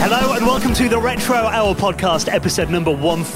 Hello and welcome to the Retro Hour podcast, episode number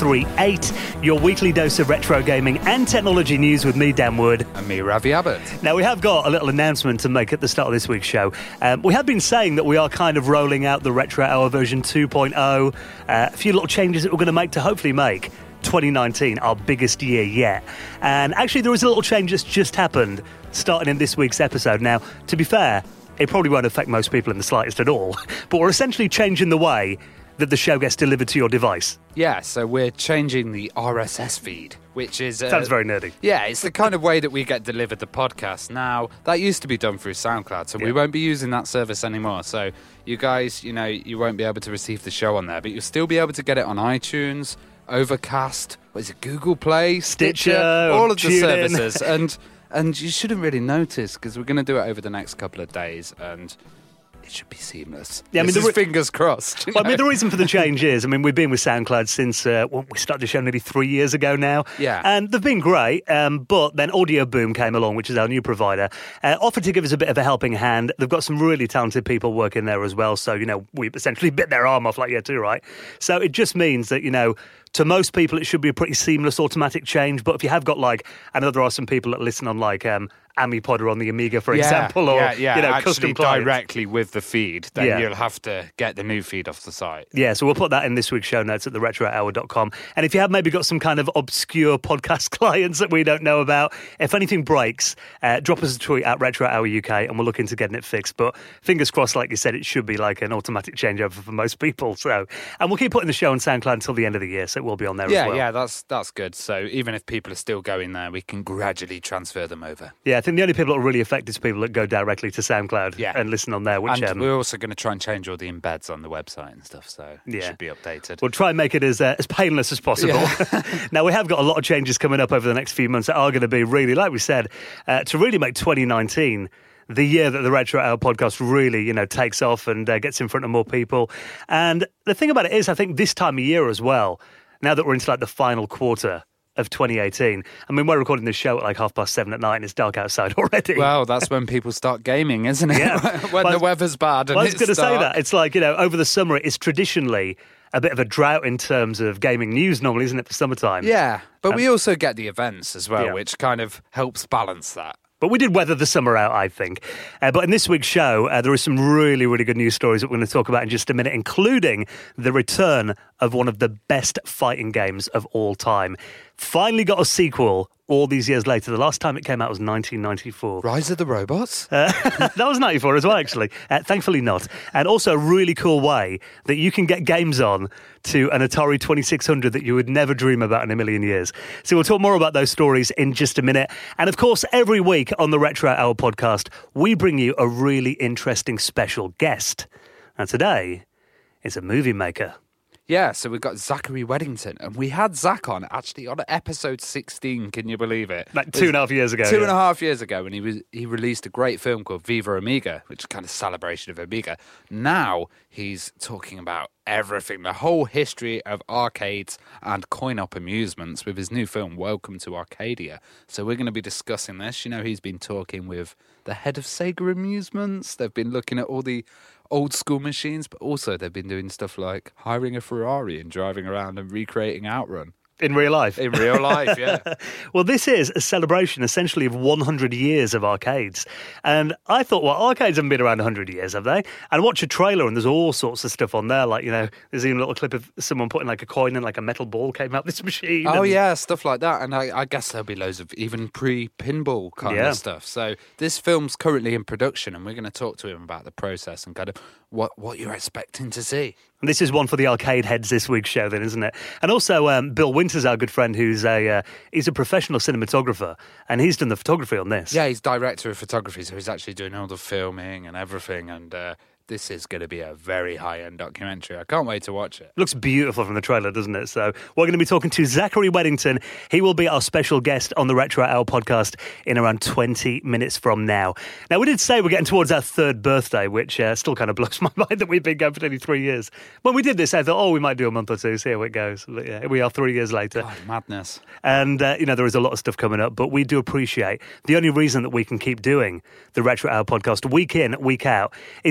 138, your weekly dose of retro gaming and technology news with me, Dan Wood. And me, Ravi Abbott. Now, we have got a little announcement to make at the start of this week's show. We have been saying that we are kind of rolling out the Retro Hour version 2.0, a few little changes that we're going to make to hopefully make 2019 our biggest year yet. And actually, there is a little change that's just happened starting in this week's episode. Now, to be fair, it probably won't affect most people in the slightest at all, but we're essentially changing the way that the show gets delivered to your device. Yeah, so we're changing the RSS feed, which is... Sounds very nerdy. Yeah, it's the kind of way that we get delivered the podcast. Now, that used to be done through SoundCloud, so we won't be using that service anymore. So you guys, you know, you won't be able to receive the show on there, but you'll still be able to get it on iTunes, Overcast, what is it, Google Play, Stitcher, all of the services. And you shouldn't really notice, because we're going to do it over the next couple of days, and it should be seamless. Yeah, I mean, fingers crossed. Well, I mean, the reason for the change is, I mean, we've been with SoundCloud since we started the show nearly 3 years ago now. Yeah. And they've been great, but then Audio Boom came along, which is our new provider, offered to give us a bit of a helping hand. They've got some really talented people working there as well, so, you know, we essentially bit their arm off like you too, right? So it just means that, you know, to most people, it should be a pretty seamless automatic change. But if you have got, like, I know there are some people that listen on, like, AmiPod or on the Amiga, for example, or, you know, actually custom clients directly with the feed, then you'll have to get the new feed off the site. Yeah, so we'll put that in this week's show notes at theretrohour.com. And if you have maybe got some kind of obscure podcast clients that we don't know about, if anything breaks, drop us a tweet at Retro Hour UK and we'll look into getting it fixed. But fingers crossed, like you said, it should be like an automatic changeover for most people. So, and we'll keep putting the show on SoundCloud until the end of the year, so it will be on there as well. Yeah, that's good. So even if people are still going there, we can gradually transfer them over. Yeah, I think the only people that are really affected is people that go directly to SoundCloud and listen on there. Which, and we're also going to try and change all the embeds on the website and stuff, so it should be updated. We'll try and make it as painless as possible. Yeah. Now, we have got a lot of changes coming up over the next few months that are going to be really, like we said, to really make 2019 the year that the Retro Hour podcast really, you know, takes off and gets in front of more people. And the thing about it is, I think this time of year as well, now that we're into like the final quarter of 2018. I mean, we're recording this show at like 7:30 at night and it's dark outside already. Well, that's when people start gaming, isn't it? Yeah. when the weather's bad and I was going to say dark. that. It's like, you know, over the summer, it's traditionally a bit of a drought in terms of gaming news normally, isn't it, for summertime? Yeah, but we also get the events as well, which kind of helps balance that. But we did weather the summer out, I think. But in this week's show, there are some really, really good news stories that we're going to talk about in just a minute, including the return of one of the best fighting games of all time. Finally got a sequel all these years later. The last time it came out was 1994. Rise of the Robots? That was 94 as well, actually. Thankfully not. And also a really cool way that you can get games on to an Atari 2600 that you would never dream about in a million years. So we'll talk more about those stories in just a minute. And of course, every week on the Retro Hour podcast, we bring you a really interesting special guest. And today, it's a movie maker. Yeah, so we've got Zachary Weddington, and we had Zach on, actually, on episode 16, can you believe it? Like 2.5 years ago. 2.5 years ago, and he released a great film called Viva Amiga, which is kind of celebration of Amiga. Now, he's talking about everything, the whole history of arcades and coin-op amusements with his new film, Welcome to Arcadia. So we're going to be discussing this. You know, he's been talking with the head of Sega Amusements. They've been looking at all the old school machines, but also they've been doing stuff like hiring a Ferrari and driving around and recreating Outrun. In real life? In real life, yeah. Well, this is a celebration, essentially, of 100 years of arcades. And I thought, well, arcades haven't been around 100 years, have they? And watch a trailer, and there's all sorts of stuff on there. Like, you know, there's even a little clip of someone putting, like, a coin in, like, a metal ball came out this machine. Oh, yeah, stuff like that. And I guess there'll be loads of even pre-pinball kind of stuff. So this film's currently in production, and we're going to talk to him about the process and kind of what you're expecting to see. And this is one for the arcade heads this week's show then, isn't it? And also Bill Winters, our good friend, who's he's a professional cinematographer, and he's done the photography on this. Yeah, he's director of photography, so he's actually doing all the filming and everything, and this is going to be a very high-end documentary. I can't wait to watch it. Looks beautiful from the trailer, doesn't it? So we're going to be talking to Zachary Weddington. He will be our special guest on the Retro Hour podcast in around 20 minutes from now. Now, we did say we're getting towards our third birthday, which still kind of blows my mind that we've been going for nearly 3 years. When we did this, I thought, we might do a month or two, see how it goes. But yeah, here we are 3 years later. God, madness. And, there is a lot of stuff coming up, but we do appreciate the only reason that we can keep doing the Retro Hour podcast week in, week out is thanks to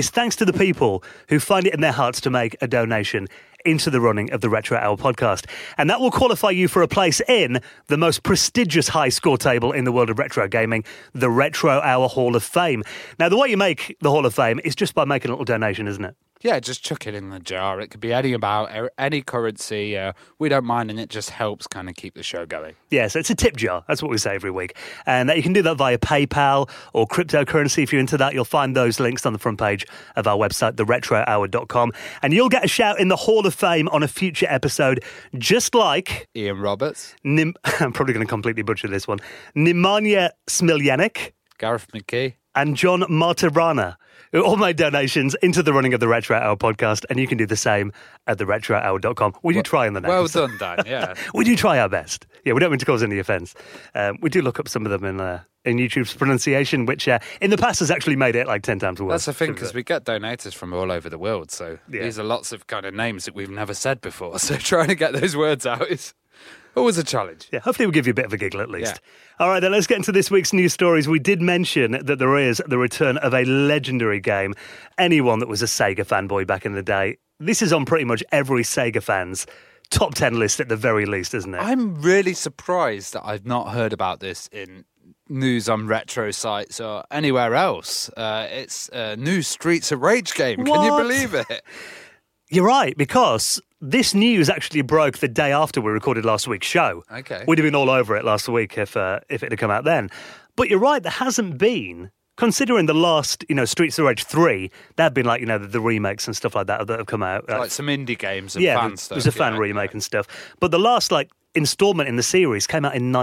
the people who find it in their hearts to make a donation into the running of the Retro Hour podcast. And that will qualify you for a place in the most prestigious high score table in the world of retro gaming, the Retro Hour Hall of Fame. Now, the way you make the Hall of Fame is just by making a little donation, isn't it? Yeah, just chuck it in the jar. It could be any amount, any currency. We don't mind, and it just helps kind of keep the show going. Yeah, so it's a tip jar. That's what we say every week. And you can do that via PayPal or cryptocurrency. If you're into that, you'll find those links on the front page of our website, theretrohour.com. And you'll get a shout in the Hall of Fame on a future episode, just like... Ian Roberts. I'm probably going to completely butcher this one. Nemanja Smiljanec. Gareth McKee. And John Martirana, who all made donations into the running of the Retro Hour podcast, and you can do the same at theretrohour.com. We do try on the names. Well done, Dan, yeah. We do try our best. Yeah, we don't mean to cause any offence. We do look up some of them in YouTube's pronunciation, which in the past has actually made it like 10 times worse. That's the thing, because we get donators from all over the world, so these are lots of kind of names that we've never said before, so trying to get those words out is... always a challenge. Yeah, hopefully we'll give you a bit of a giggle at least. Yeah. All right, then let's get into this week's news stories. We did mention that there is the return of a legendary game. Anyone that was a Sega fanboy back in the day, this is on pretty much every Sega fan's top 10 list at the very least, isn't it? I'm really surprised that I've not heard about this in news on retro sites or anywhere else. It's a new Streets of Rage game. What? Can you believe it? You're right, because this news actually broke the day after we recorded last week's show. Okay. We'd have been all over it last week if it had come out then. But you're right, there hasn't been, considering the last, Streets of Rage 3, there have been like, the remakes and stuff like that have come out. Like some indie games and fan stuff. Yeah, it was a fan remake and stuff. But the last, installment in the series came out in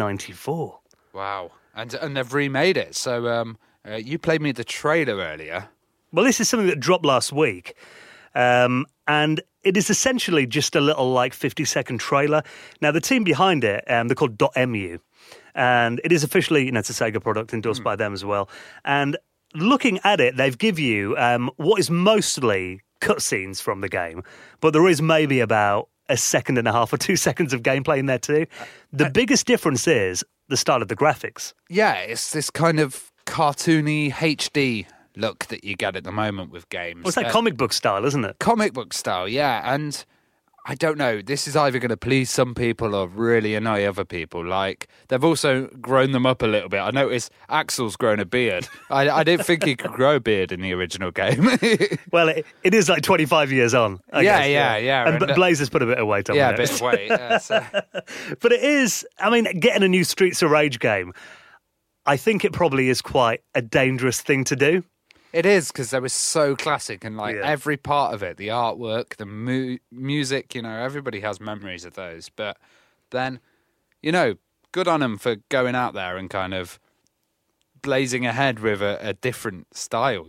1994. Wow. And they've remade it. So you played me the trailer earlier. Well, this is something that dropped last week. And it is essentially just a little 50-second trailer. Now, the team behind it, they're called .mu, and it is officially, it's a Sega product endorsed by them as well. And looking at it, they've give you what is mostly cutscenes from the game, but there is maybe about a second and a half or 2 seconds of gameplay in there too. The biggest difference is the style of the graphics. Yeah, it's this kind of cartoony HD look that you get at the moment with games. Well, it's like comic book style, isn't it? Comic book style, yeah. And I don't know, this is either going to please some people or really annoy other people. They've also grown them up a little bit. I noticed Axel's grown a beard. I didn't think he could grow a beard in the original game. Well, it is 25 years on, I guess. Yeah. And Blaze has put a bit of weight on it. Yeah, a bit of weight. Yeah, so. But it is, getting a new Streets of Rage game, I think it probably is quite a dangerous thing to do. It is, because they were so classic, and every part of it, the artwork, the music, everybody has memories of those. But then, good on them for going out there and kind of blazing ahead with a different style,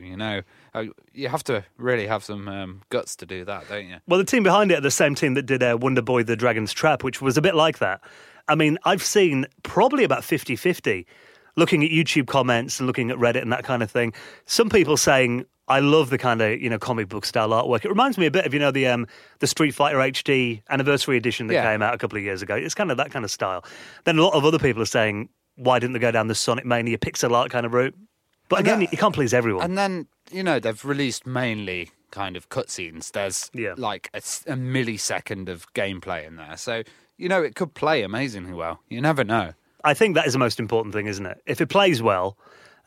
You have to really have some guts to do that, don't you? Well, the team behind it are the same team that did Wonder Boy The Dragon's Trap, which was a bit like that. I've seen probably about 50-50 looking at YouTube comments and looking at Reddit and that kind of thing. Some people saying, I love the kind of, comic book style artwork. It reminds me a bit of, the Street Fighter HD Anniversary Edition that came out a couple of years ago. It's kind of that kind of style. Then a lot of other people are saying, why didn't they go down the Sonic Mania pixel art kind of route? But again, you can't please everyone. And then, they've released mainly kind of cutscenes. There's a millisecond of gameplay in there. So, it could play amazingly well. You never know. I think that is the most important thing, isn't it? If it plays well,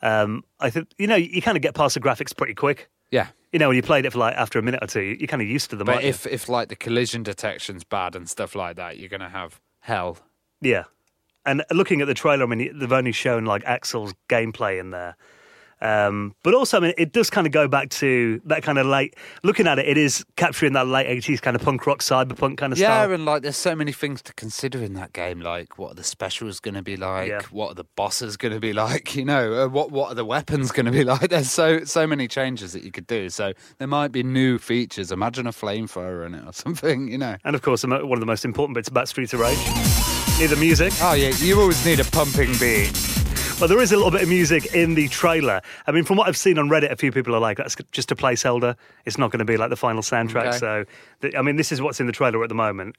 I think, you kind of get past the graphics pretty quick. Yeah. When you played it for after a minute or two, you're kind of used to them. But if the collision detection's bad and stuff like that, you're going to have hell. Yeah. And looking at the trailer, they've only shown Axel's gameplay in there. But also, it does kind of go back to that kind of looking at it, it is capturing that late 80s kind of punk rock, cyberpunk kind of style. Yeah, and there's so many things to consider in that game, what are the specials going to be like? Yeah. What are the bosses going to be like? What are the weapons going to be like? There's so many changes that you could do. So there might be new features. Imagine a flamethrower in it or something, And of course, one of the most important bits about Streets of Rage, need the music. Oh, yeah, you always need a pumping beat. Well, there is a little bit of music in the trailer. From what I've seen on Reddit, a few people are like, that's just a placeholder. It's not going to be like the final soundtrack. Okay. So, this is what's in the trailer at the moment.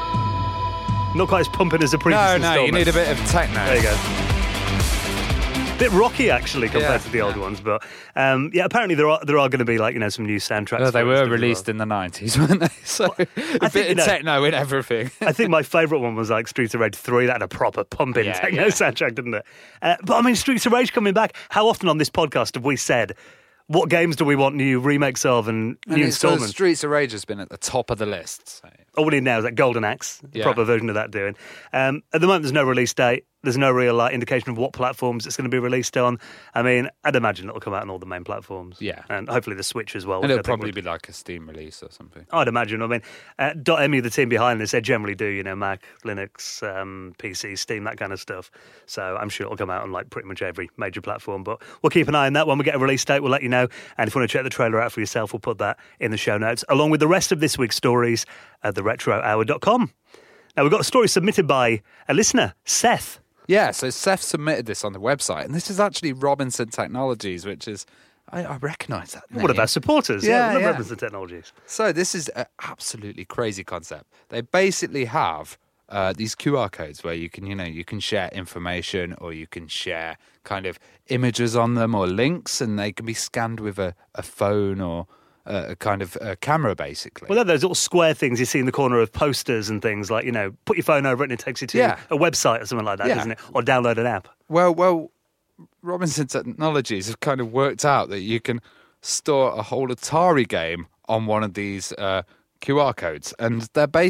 Not quite as pumping as the previous installment. No, you need a bit of techno. There you go. Bit rocky, actually, compared Yeah, to the old yeah. ones. But yeah, apparently there are going to be like some new soundtracks. Well, they for it were and stuff as released well. in the 90s, weren't they? So a think, bit you of know- techno in everything. I think my favourite one was like Streets of Rage 3. That had a proper pumping Yeah, techno yeah. soundtrack, didn't it? But I mean, Streets of Rage coming back. How often on this podcast have we said, what games do we want new remakes of and new So installments? Streets of Rage has been at the top of the list. So. All we need now is that Golden Axe, the Yeah. proper version of that doing. At the moment, there's no release date. There's no real indication of what platforms it's going to be released on. I mean, I'd imagine it'll come out on all the main platforms. Yeah. And hopefully the Switch as well. And which I it'll think probably would- be like a Steam release or something. I'd imagine. I mean, .me, the team behind this, they generally do, Mac, Linux, PC, Steam, that kind of stuff. So I'm sure it'll come out on like pretty much every major platform. But we'll keep an eye on that. When we get a release date, we'll let you know. And if you want to check the trailer out for yourself, we'll put that in the show notes, along with the rest of this week's stories at theretrohour.com. Now, we've got a story submitted by a listener, Seth. Yeah, so Seth submitted this on the website, and this is actually Robinson Technologies, which is, I recognise that name. One of our supporters. Yeah, we love yeah. Robinson Technologies. So this is an absolutely crazy concept. They basically have these QR codes where you can, you can share information or you can share kind of images on them or links, and they can be scanned with a phone or a kind of a camera, basically. Well, they're those little square things you see in the corner of posters and things like, put your phone over it and it takes you to Yeah. a website or something like that, Yeah. doesn't it? Or download an app. Well, Robinson Technologies have kind of worked out that you can store a whole Atari game on one of these QR codes, and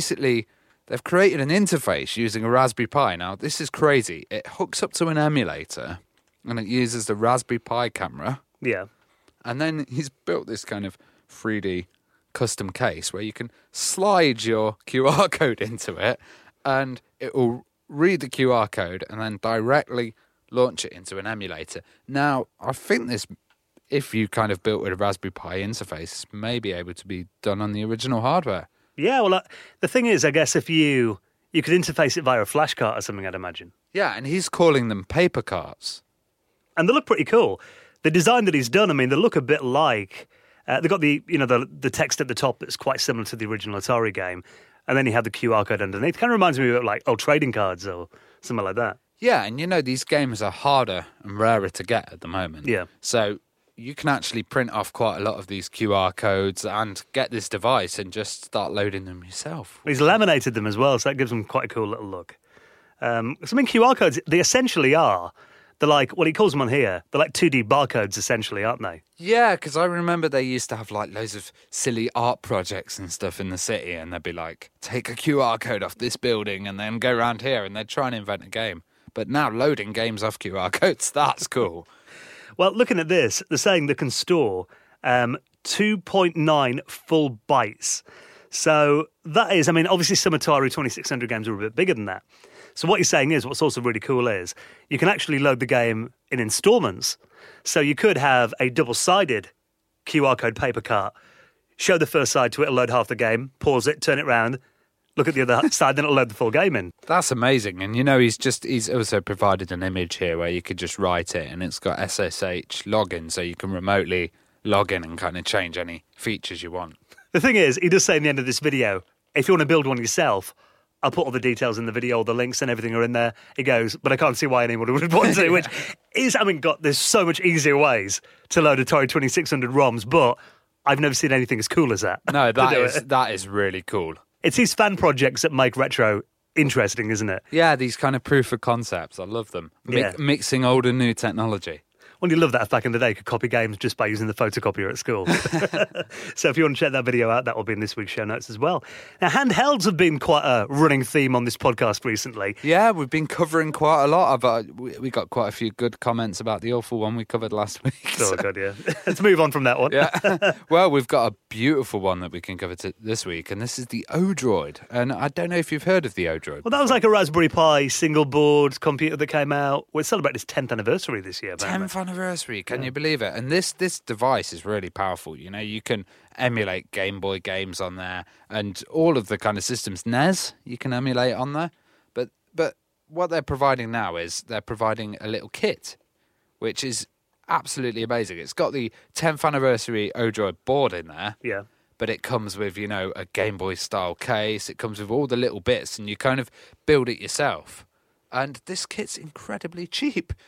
they've created an interface using a Raspberry Pi. Now, this is crazy. It hooks up to an emulator, and it uses the Raspberry Pi camera, Yeah. and then he's built this kind of 3D custom case where you can slide your QR code into it, and it will read the QR code and then directly launch it into an emulator. Now, I think this, if you kind of built with a Raspberry Pi interface, may be able to be done on the original hardware. Yeah, well, the thing is, I guess if you could interface it via a flash cart or something, I'd imagine. Yeah, and he's calling them paper carts. And they look pretty cool. The design that he's done, I mean, they look a bit like... they've got the text at the top that's quite similar to the original Atari game. And then you have the QR code underneath. Kind of reminds me of like trading cards or something like that. Yeah, and these games are harder and rarer to get at the moment. Yeah. So you can actually print off quite a lot of these QR codes and get this device and just start loading them yourself. He's laminated them as well, so that gives them quite a cool little look. So, I mean, QR codes, they essentially are... They're like, well, he calls them on here. They're like 2D barcodes, essentially, aren't they? Yeah, because I remember they used to have like loads of silly art projects and stuff in the city, and they'd be like, take a QR code off this building and then go around here, and they'd try and invent a game. But now loading games off QR codes, that's cool. Well, looking at this, they're saying they can store 2.9 full bytes. So that is, I mean, obviously some Atari 2600 games are a bit bigger than that. So what you're saying is, what's also really cool is, you can actually load the game in installments. So you could have a double-sided QR code paper cart, show the first side to it, it'll load half the game, pause it, turn it round, look at the other side, then it'll load the full game in. That's amazing. And, he's also provided an image here where you could just write it, and it's got SSH login, so you can remotely log in and kind of change any features you want. The thing is, he does say in the end of this video, if you want to build one yourself, I'll put all the details in the video, all the links and everything are in there. He goes, but I can't see why anyone would want to, which is, there's so much easier ways to load Atari 2600 ROMs, but I've never seen anything as cool as that. No, to do it. that is really cool. It's these fan projects that make retro interesting, isn't it? Yeah, these kind of proof of concepts. I love them. Yeah. Mixing old and new technology. Well, you love that if back in the day you could copy games just by using the photocopier at school. So if you want to check that video out, that will be in this week's show notes as well. Now, handhelds have been quite a running theme on this podcast recently. Yeah, we've been covering quite a lot of we got quite a few good comments about the awful one we covered last week. Oh, God, yeah. Let's move on from that one. Yeah. Well, we've got a beautiful one that we can cover this week, and this is the Odroid. And I don't know if you've heard of the Odroid. Well, that was like a Raspberry Pi single board computer that came out. We're celebrating its 10th anniversary this year, apparently. 10th anniversary, can you believe it? And this device is really powerful. You can emulate Game Boy games on there, and all of the kind of systems. NES you can emulate on there, but what they're providing now is they're providing a little kit, which is absolutely amazing. It's got the 10th anniversary Odroid board in there. Yeah. But it comes with, a Game Boy style case. It comes with all the little bits, and you kind of build it yourself. And this kit's incredibly cheap.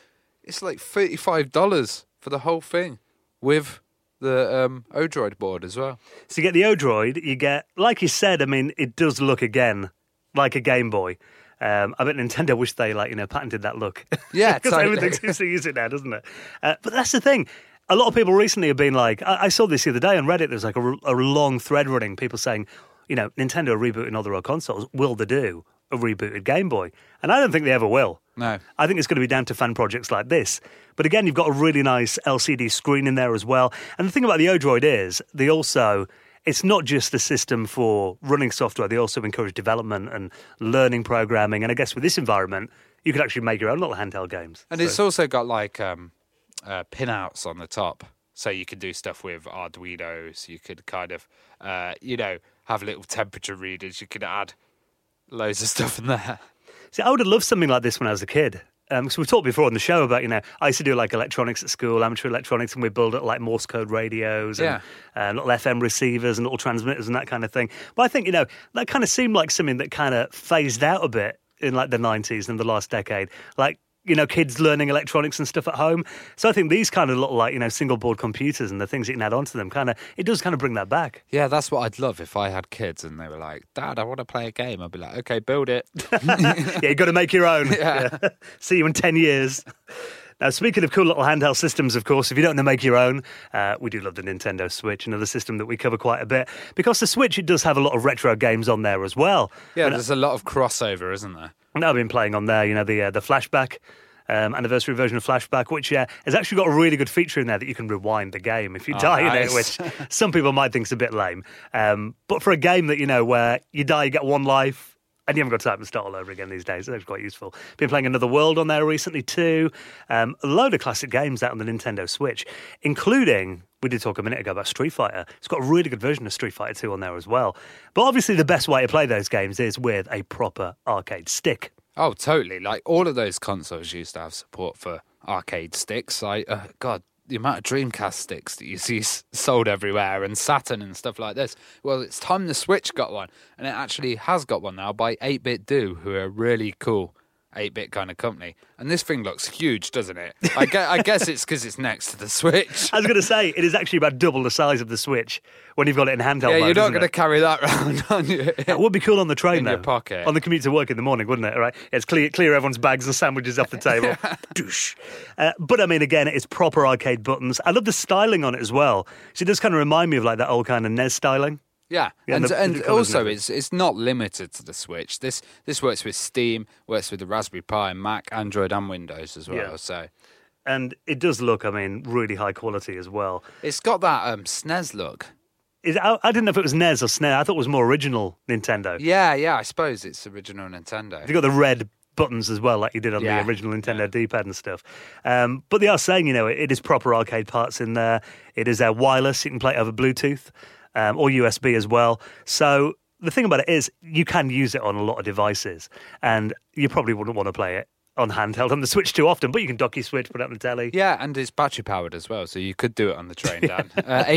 it's like $35 for the whole thing with the Odroid board as well. So you get the Odroid, you get, like you said, I mean, it does look again like a Game Boy. I bet Nintendo wish they, patented that look. Yeah, because totally. everything seems to use it now, doesn't it? But that's the thing. A lot of people recently have been like, I saw this the other day on Reddit, there's like a long thread running, people saying, Nintendo are rebooting all their old consoles. Will they do a rebooted Game Boy? And I don't think they ever will. No. I think it's going to be down to fan projects like this. But again, you've got a really nice LCD screen in there as well. And the thing about the Odroid is, it's not just a system for running software. They also encourage development and learning programming. And I guess with this environment, you could actually make your own little handheld games. And it's also got pinouts on the top. So you could do stuff with Arduinos. You could kind of, have little temperature readers. You could add loads of stuff in there. See, I would have loved something like this when I was a kid. Because we've talked before on the show about, I used to do electronics at school, amateur electronics, and we build Morse code radios and little FM receivers and little transmitters and that kind of thing. But I think, that kind of seemed like something that kind of phased out a bit in the 90s and the last decade. Kids learning electronics and stuff at home. So I think these kind of little, single board computers and the things you can add onto them it does kind of bring that back. Yeah, that's what I'd love if I had kids and they were like, Dad, I want to play a game. I'd be like, okay, build it. Yeah, you've got to make your own. Yeah. See you in 10 years. Now, speaking of cool little handheld systems, of course, if you don't want to make your own, we do love the Nintendo Switch, another system that we cover quite a bit. Because the Switch, it does have a lot of retro games on there as well. Yeah, there's a lot of crossover, isn't there? And I've been playing on there, the Flashback. Anniversary version of Flashback, which has actually got a really good feature in there that you can rewind the game if you die in it, which some people might think is a bit lame. But for a game that, where you die, you get one life, and you haven't got time to start all over again these days, it's actually quite useful. Been playing Another World on there recently too. A load of classic games out on the Nintendo Switch, including, we did talk a minute ago about Street Fighter. It's got a really good version of Street Fighter 2 on there as well. But obviously the best way to play those games is with a proper arcade stick. Oh, totally. All of those consoles used to have support for arcade sticks. God, the amount of Dreamcast sticks that you see sold everywhere and Saturn and stuff like this. Well, it's time the Switch got one. And it actually has got one now by 8-Bit Do, who are really cool 8-bit kind of company. And this thing looks huge, doesn't it? I guess it's because it's next to the Switch. I was going to say, it is actually about double the size of the Switch when you've got it in handheld mode. Yeah, you're not going to carry that around, on you? It would be cool on the train, though. In your pocket. On the commute to work in the morning, wouldn't it? All right? It's clear everyone's bags and sandwiches off the table. Douche. But, I mean, again, it's proper arcade buttons. I love the styling on it as well. So it does kind of remind me of that old kind of NES styling. Yeah, and also it's not limited to the Switch. This works with Steam, works with the Raspberry Pi, Mac, Android, and Windows as well. Yeah. So, and it does look, really high quality as well. It's got that SNES look. I didn't know if it was NES or SNES. I thought it was more original Nintendo. Yeah, I suppose it's original Nintendo. You've got the red buttons as well, like you did on the original Nintendo D-pad and stuff. But they are saying, it is proper arcade parts in there. It is wireless. You can play it over Bluetooth. Or USB as well. So the thing about it is you can use it on a lot of devices, and you probably wouldn't want to play it on handheld on the Switch too often, but you can dock your Switch, put it on the telly. Yeah, and it's battery powered as well, so you could do it on the train, Dan.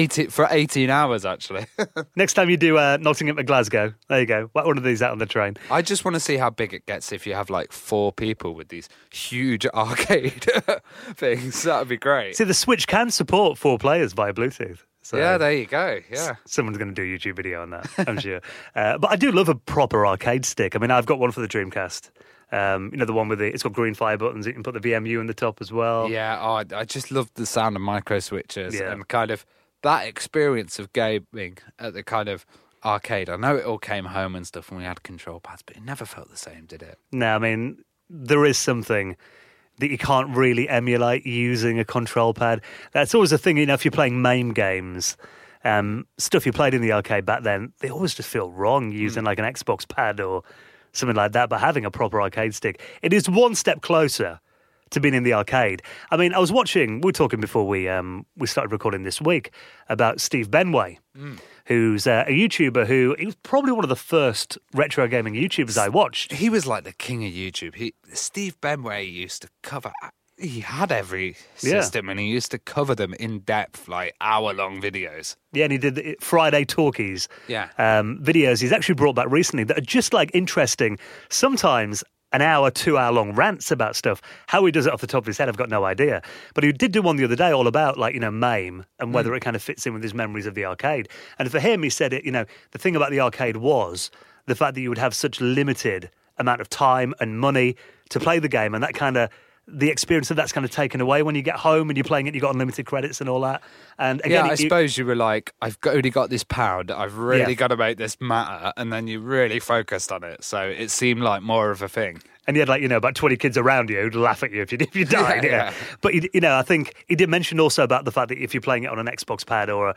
18 hours, actually. Next time you do Nottingham to Glasgow, there you go. Whack one of these out on the train. I just want to see how big it gets if you have 4 people with these huge arcade things. That would be great. See, the Switch can support 4 players via Bluetooth. So yeah, there you go. Yeah, someone's going to do a YouTube video on that, I'm sure. But I do love a proper arcade stick. I mean, I've got one for the Dreamcast. The one with it's got green fire buttons. You can put the VMU in the top as well. Yeah, I just love the sound of micro switches and kind of that experience of gaming at the kind of arcade. I know it all came home and stuff, and we had control pads, but it never felt the same, did it? No, I mean, there is something that you can't really emulate using a control pad. That's always a thing, if you're playing MAME games, stuff you played in the arcade back then, they always just feel wrong using an Xbox pad or something like that. But having a proper arcade stick, it is one step closer to being in the arcade. I mean, I was watching, we were talking before we started recording this week about Steve Benway, who's a YouTuber he was probably one of the first retro gaming YouTubers I watched. He was like the king of YouTube. Steve Benway used to cover, he had every system and he used to cover them in depth, hour-long videos. Yeah, and he did the Friday Talkies videos he's actually brought back recently that are just interesting. Sometimes an hour, 2 hour long rants about stuff. How he does it off the top of his head, I've got no idea. But he did do one the other day all about, like, MAME and whether it kind of fits in with his memories of the arcade. And for him, he said it, the thing about the arcade was the fact that you would have such limited amount of time and money to play the game, and that kind of the experience of that's kind of taken away when you get home and you're playing it. You got unlimited credits and all that. And again, I suppose you were like, only got this pound. I've really got to make this matter, and then you really focused on it. So it seemed like more of a thing. And you had about 20 kids around you who'd laugh at you if you died. Yeah. But I think he did mention also about the fact that if you're playing it on an Xbox pad or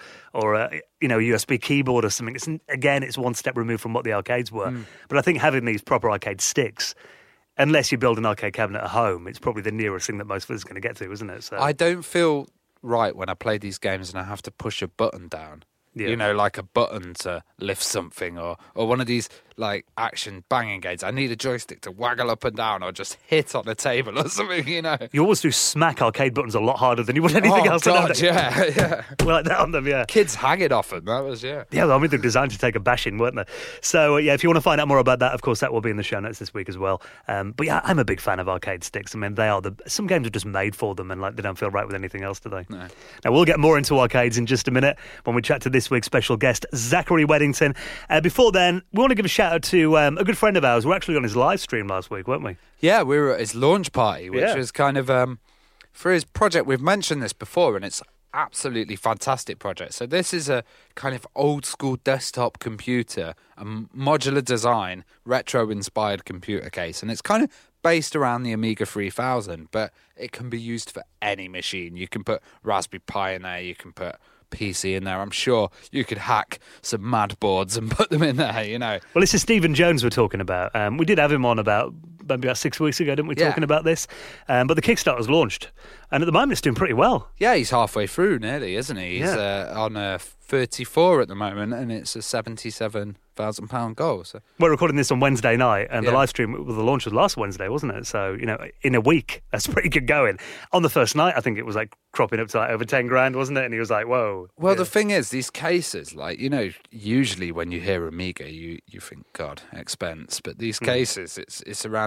a USB keyboard or something, it's one step removed from what the arcades were. But I think having these proper arcade sticks, unless you build an arcade cabinet at home, it's probably the nearest thing that most of us are going to get to, isn't it? So I don't feel right when I play these games and I have to push a button down. Yeah. Like a button to lift something or one of these like action banging games. I need a joystick to waggle up and down or just hit on the table or something, You always do smack arcade buttons a lot harder than you would anything else. God, yeah. Like that on them, yeah. Kids hanging off them, that was, Yeah, I mean, they're designed to take a bashing, weren't they? So, if you want to find out more about that, of course, that will be in the show notes this week as well. But yeah, I'm a big fan of arcade sticks. I mean, some games are just made for them and like they don't feel right with anything else, do they? No. Now, we'll get more into arcades in just a minute when we chat to this week's special guest, Zachary Weddington. Before then, we want to give a shout out to a good friend of ours. We're actually on his live stream last week, weren't we? Yeah, we were at his launch party, which was kind of for his project. We've mentioned this before, and it's absolutely fantastic project. So this is a kind of old school desktop computer, a modular design, retro inspired computer case, and it's kind of based around the Amiga 3000, but it can be used for any machine. You can put Raspberry Pi in there, you can put PC in there. I'm sure you could hack some mad boards and put them in there, Well, this is Stephen Jones we're talking about. We did have him on maybe about 6 weeks ago, didn't we, talking about this? But the Kickstarter's launched, and at the moment it's doing pretty well. Yeah, he's halfway through nearly, isn't he? He's on 34 at the moment, and it's a £77,000 goal. So we're recording this on Wednesday night, and the live stream, the launch was last Wednesday, wasn't it? So, in a week, that's pretty good going. On the first night, I think it was like cropping up to like over 10 grand, wasn't it? And he was like, whoa. Well, the thing is, these cases, like, usually when you hear Amiga, you think, God, expense. But these cases, it's around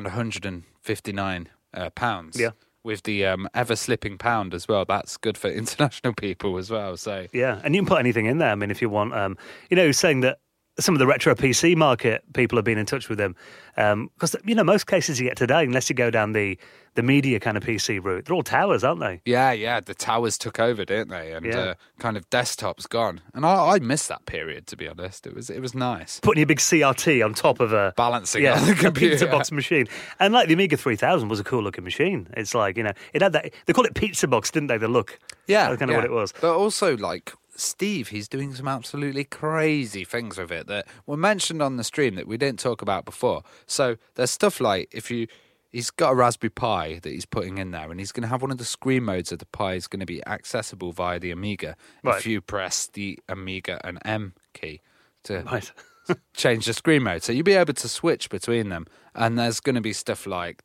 £159. Yeah. With the ever-slipping pound as well. That's good for international people as well. So yeah, and you can put anything in there. I mean, if you want, saying that some of the retro PC market people have been in touch with them. Because, most cases you get today, unless you go down the media kind of PC route, they're all towers, aren't they? Yeah. The towers took over, didn't they? And kind of desktop's gone. And I missed that period, to be honest. It was nice. Putting your big CRT on top of a... Balancing on the computer. Pizza box machine. And like the Amiga 3000 was a cool looking machine. It's like, it had that... They call it pizza box, didn't they? The look. Yeah. That's kind of what it was. But also, like... Steve, he's doing some absolutely crazy things with it that were mentioned on the stream that we didn't talk about before. So there's stuff like he's got a Raspberry Pi that he's putting in there, and he's going to have one of the screen modes of the Pi is going to be accessible via the Amiga if you press the Amiga and M key to change the screen mode. So you'll be able to switch between them, and there's going to be stuff like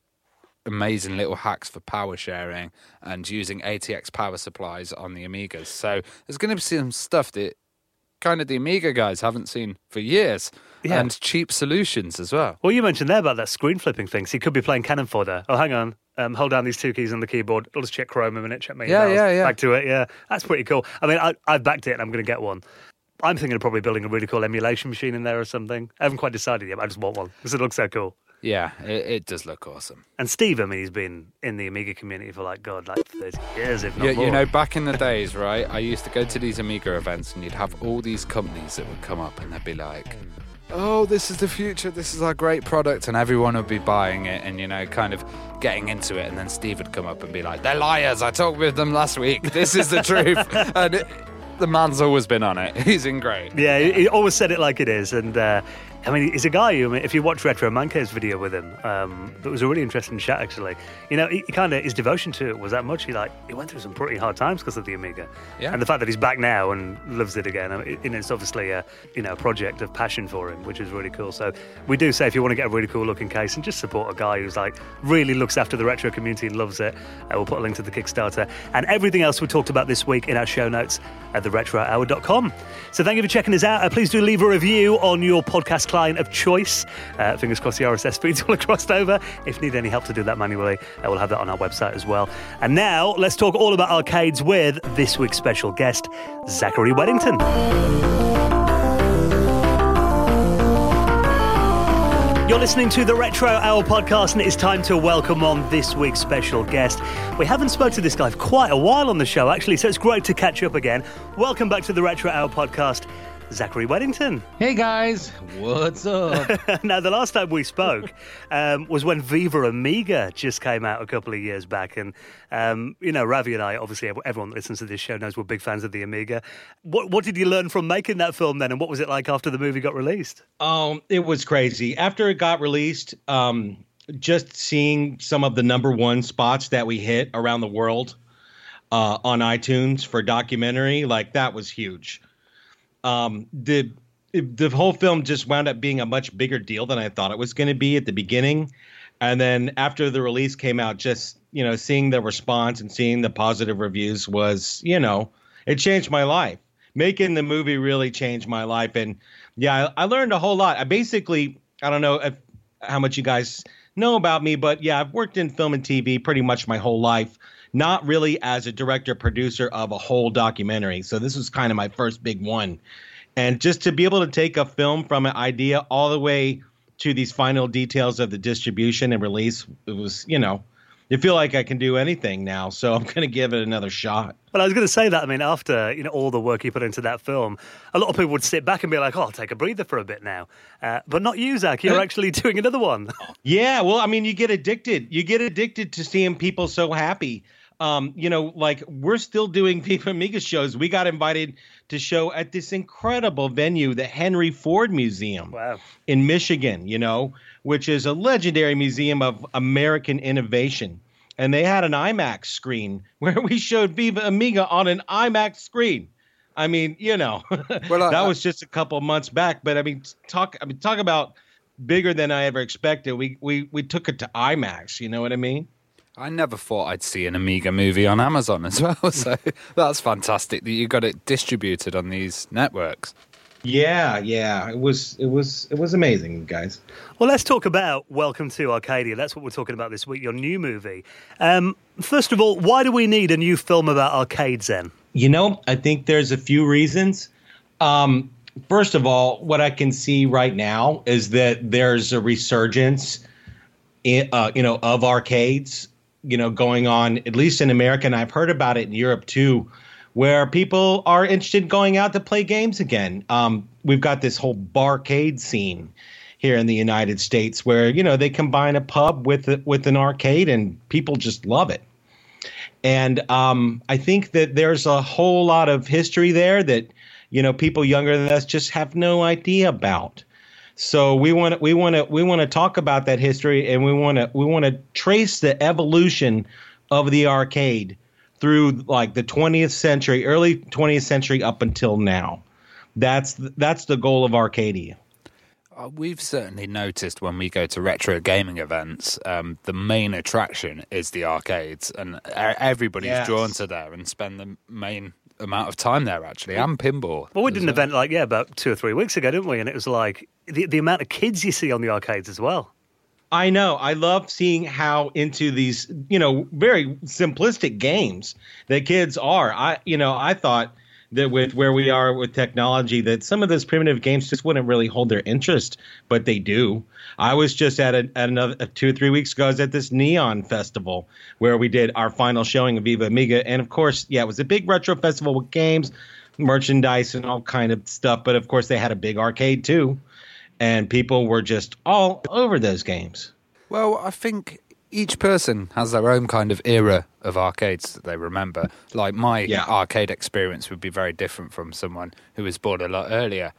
amazing little hacks for power sharing and using ATX power supplies on the Amigas. So there's going to be some stuff that kind of the Amiga guys haven't seen for years. Yeah. And cheap solutions as well. Well, you mentioned there about that screen flipping thing. So you could be playing Cannon Fodder. Oh, hang on. Hold down these two keys on the keyboard. I'll just check Chrome a minute, check my emails. Yeah. Back to it, yeah. That's pretty cool. I mean, I've backed it and I'm going to get one. I'm thinking of probably building a really cool emulation machine in there or something. I haven't quite decided yet, but I just want one because it looks so cool. Yeah, it does look awesome. And Steve, I mean, he's been in the Amiga community for like 30 years, if not more. You know, back in the days, right, I used to go to these Amiga events and you'd have all these companies that would come up and they'd be like, oh, this is the future, this is our great product, and everyone would be buying it and, kind of getting into it, and then Steve would come up and be like, they're liars, I talked with them last week, this is the truth. And the man's always been on it. He's in great. Yeah, he always said it like it is, and I mean, he's a guy who, if you watch Retro Mancave's video with him, it was a really interesting chat, actually. He kind of, his devotion to it was that much. He went through some pretty hard times because of the Amiga. Yeah. And the fact that he's back now and loves it again, it's obviously a project of passion for him, which is really cool. So we do say if you want to get a really cool looking case and just support a guy who's really looks after the retro community and loves it, we'll put a link to the Kickstarter and everything else we talked about this week in our show notes at theretrohour.com. So thank you for checking us out. Please do leave a review on your podcast client of choice. Fingers crossed the RSS feeds will have crossed over. If you need any help to do that manually, we'll have that on our website as well. And now, let's talk all about arcades with this week's special guest, Zachary Weddington. You're listening to the Retro Hour podcast, and it is time to welcome on this week's special guest. We haven't spoken to this guy for quite a while on the show, actually, so it's great to catch up again. Welcome back to the Retro Hour podcast, Zachary Weddington. Hey guys, what's up? Now, the last time we spoke was when Viva Amiga just came out a couple of years back. And, Ravi and I, obviously, everyone that listens to this show knows we're big fans of the Amiga. What did you learn from making that film then? And what was it like after the movie got released? It was crazy. After it got released, just seeing some of the number one spots that we hit around the world on iTunes for documentary, like that was huge. The whole film just wound up being a much bigger deal than I thought it was going to be at the beginning. And then after the release came out, just, seeing the response and seeing the positive reviews was, it changed my life. Making the movie really changed my life. And yeah, I learned a whole lot. I don't know how much you guys know about me, but yeah, I've worked in film and TV pretty much my whole life. Not really as a director producer of a whole documentary. So this was kind of my first big one. And just to be able to take a film from an idea all the way to these final details of the distribution and release, it was, I feel like I can do anything now. So I'm going to give it another shot. Well, I was going to say that. I mean, after all the work you put into that film, a lot of people would sit back and be like, "Oh, I'll take a breather for a bit now." But not you, Zach. You're actually doing another one. Yeah, well, I mean, you get addicted. You get addicted to seeing people so happy. Like we're still doing Viva Amiga shows. We got invited to show at this incredible venue, the Henry Ford Museum in Michigan, which is a legendary museum of American innovation. And they had an IMAX screen where we showed Viva Amiga on an IMAX screen. I mean, that was just a couple months back. But I mean, talk about bigger than I ever expected. We took it to IMAX. You know what I mean? I never thought I'd see an Amiga movie on Amazon as well. So that's fantastic that you got it distributed on these networks. Yeah, it was amazing, guys. Well, let's talk about Welcome to Arcadia. That's what we're talking about this week, your new movie. First of all, why do we need a new film about arcades then? I think there's a few reasons. First of all, what I can see right now is that there's a resurgence of arcades, going on, at least in America, and I've heard about it in Europe too, where people are interested in going out to play games again. We've got this whole barcade scene here in the United States where, they combine a pub with an arcade and people just love it. And I think that there's a whole lot of history there that, people younger than us just have no idea about. So we want to talk about that history, and we want to trace the evolution of the arcade through like the 20th century, early 20th century up until now. That's the goal of Arcadia. We've certainly noticed when we go to retro gaming events, the main attraction is the arcades, and everybody's drawn to there and spend the main amount of time there, actually, and pinball. Well, we did an event about 2 or 3 weeks ago, didn't we? And it was like the amount of kids you see on the arcades as well. I know. I love seeing how into these, very simplistic games that kids are. I thought that with where we are with technology, that some of those primitive games just wouldn't really hold their interest, but they do. I was just at another 2 or 3 weeks ago. I was at this Neon Festival where we did our final showing of Viva Amiga, and of course, it was a big retro festival with games, merchandise, and all kind of stuff. But of course, they had a big arcade too, and people were just all over those games. Well, I think each person has their own kind of era of arcades that they remember. Like my arcade experience would be very different from someone who was born a lot earlier.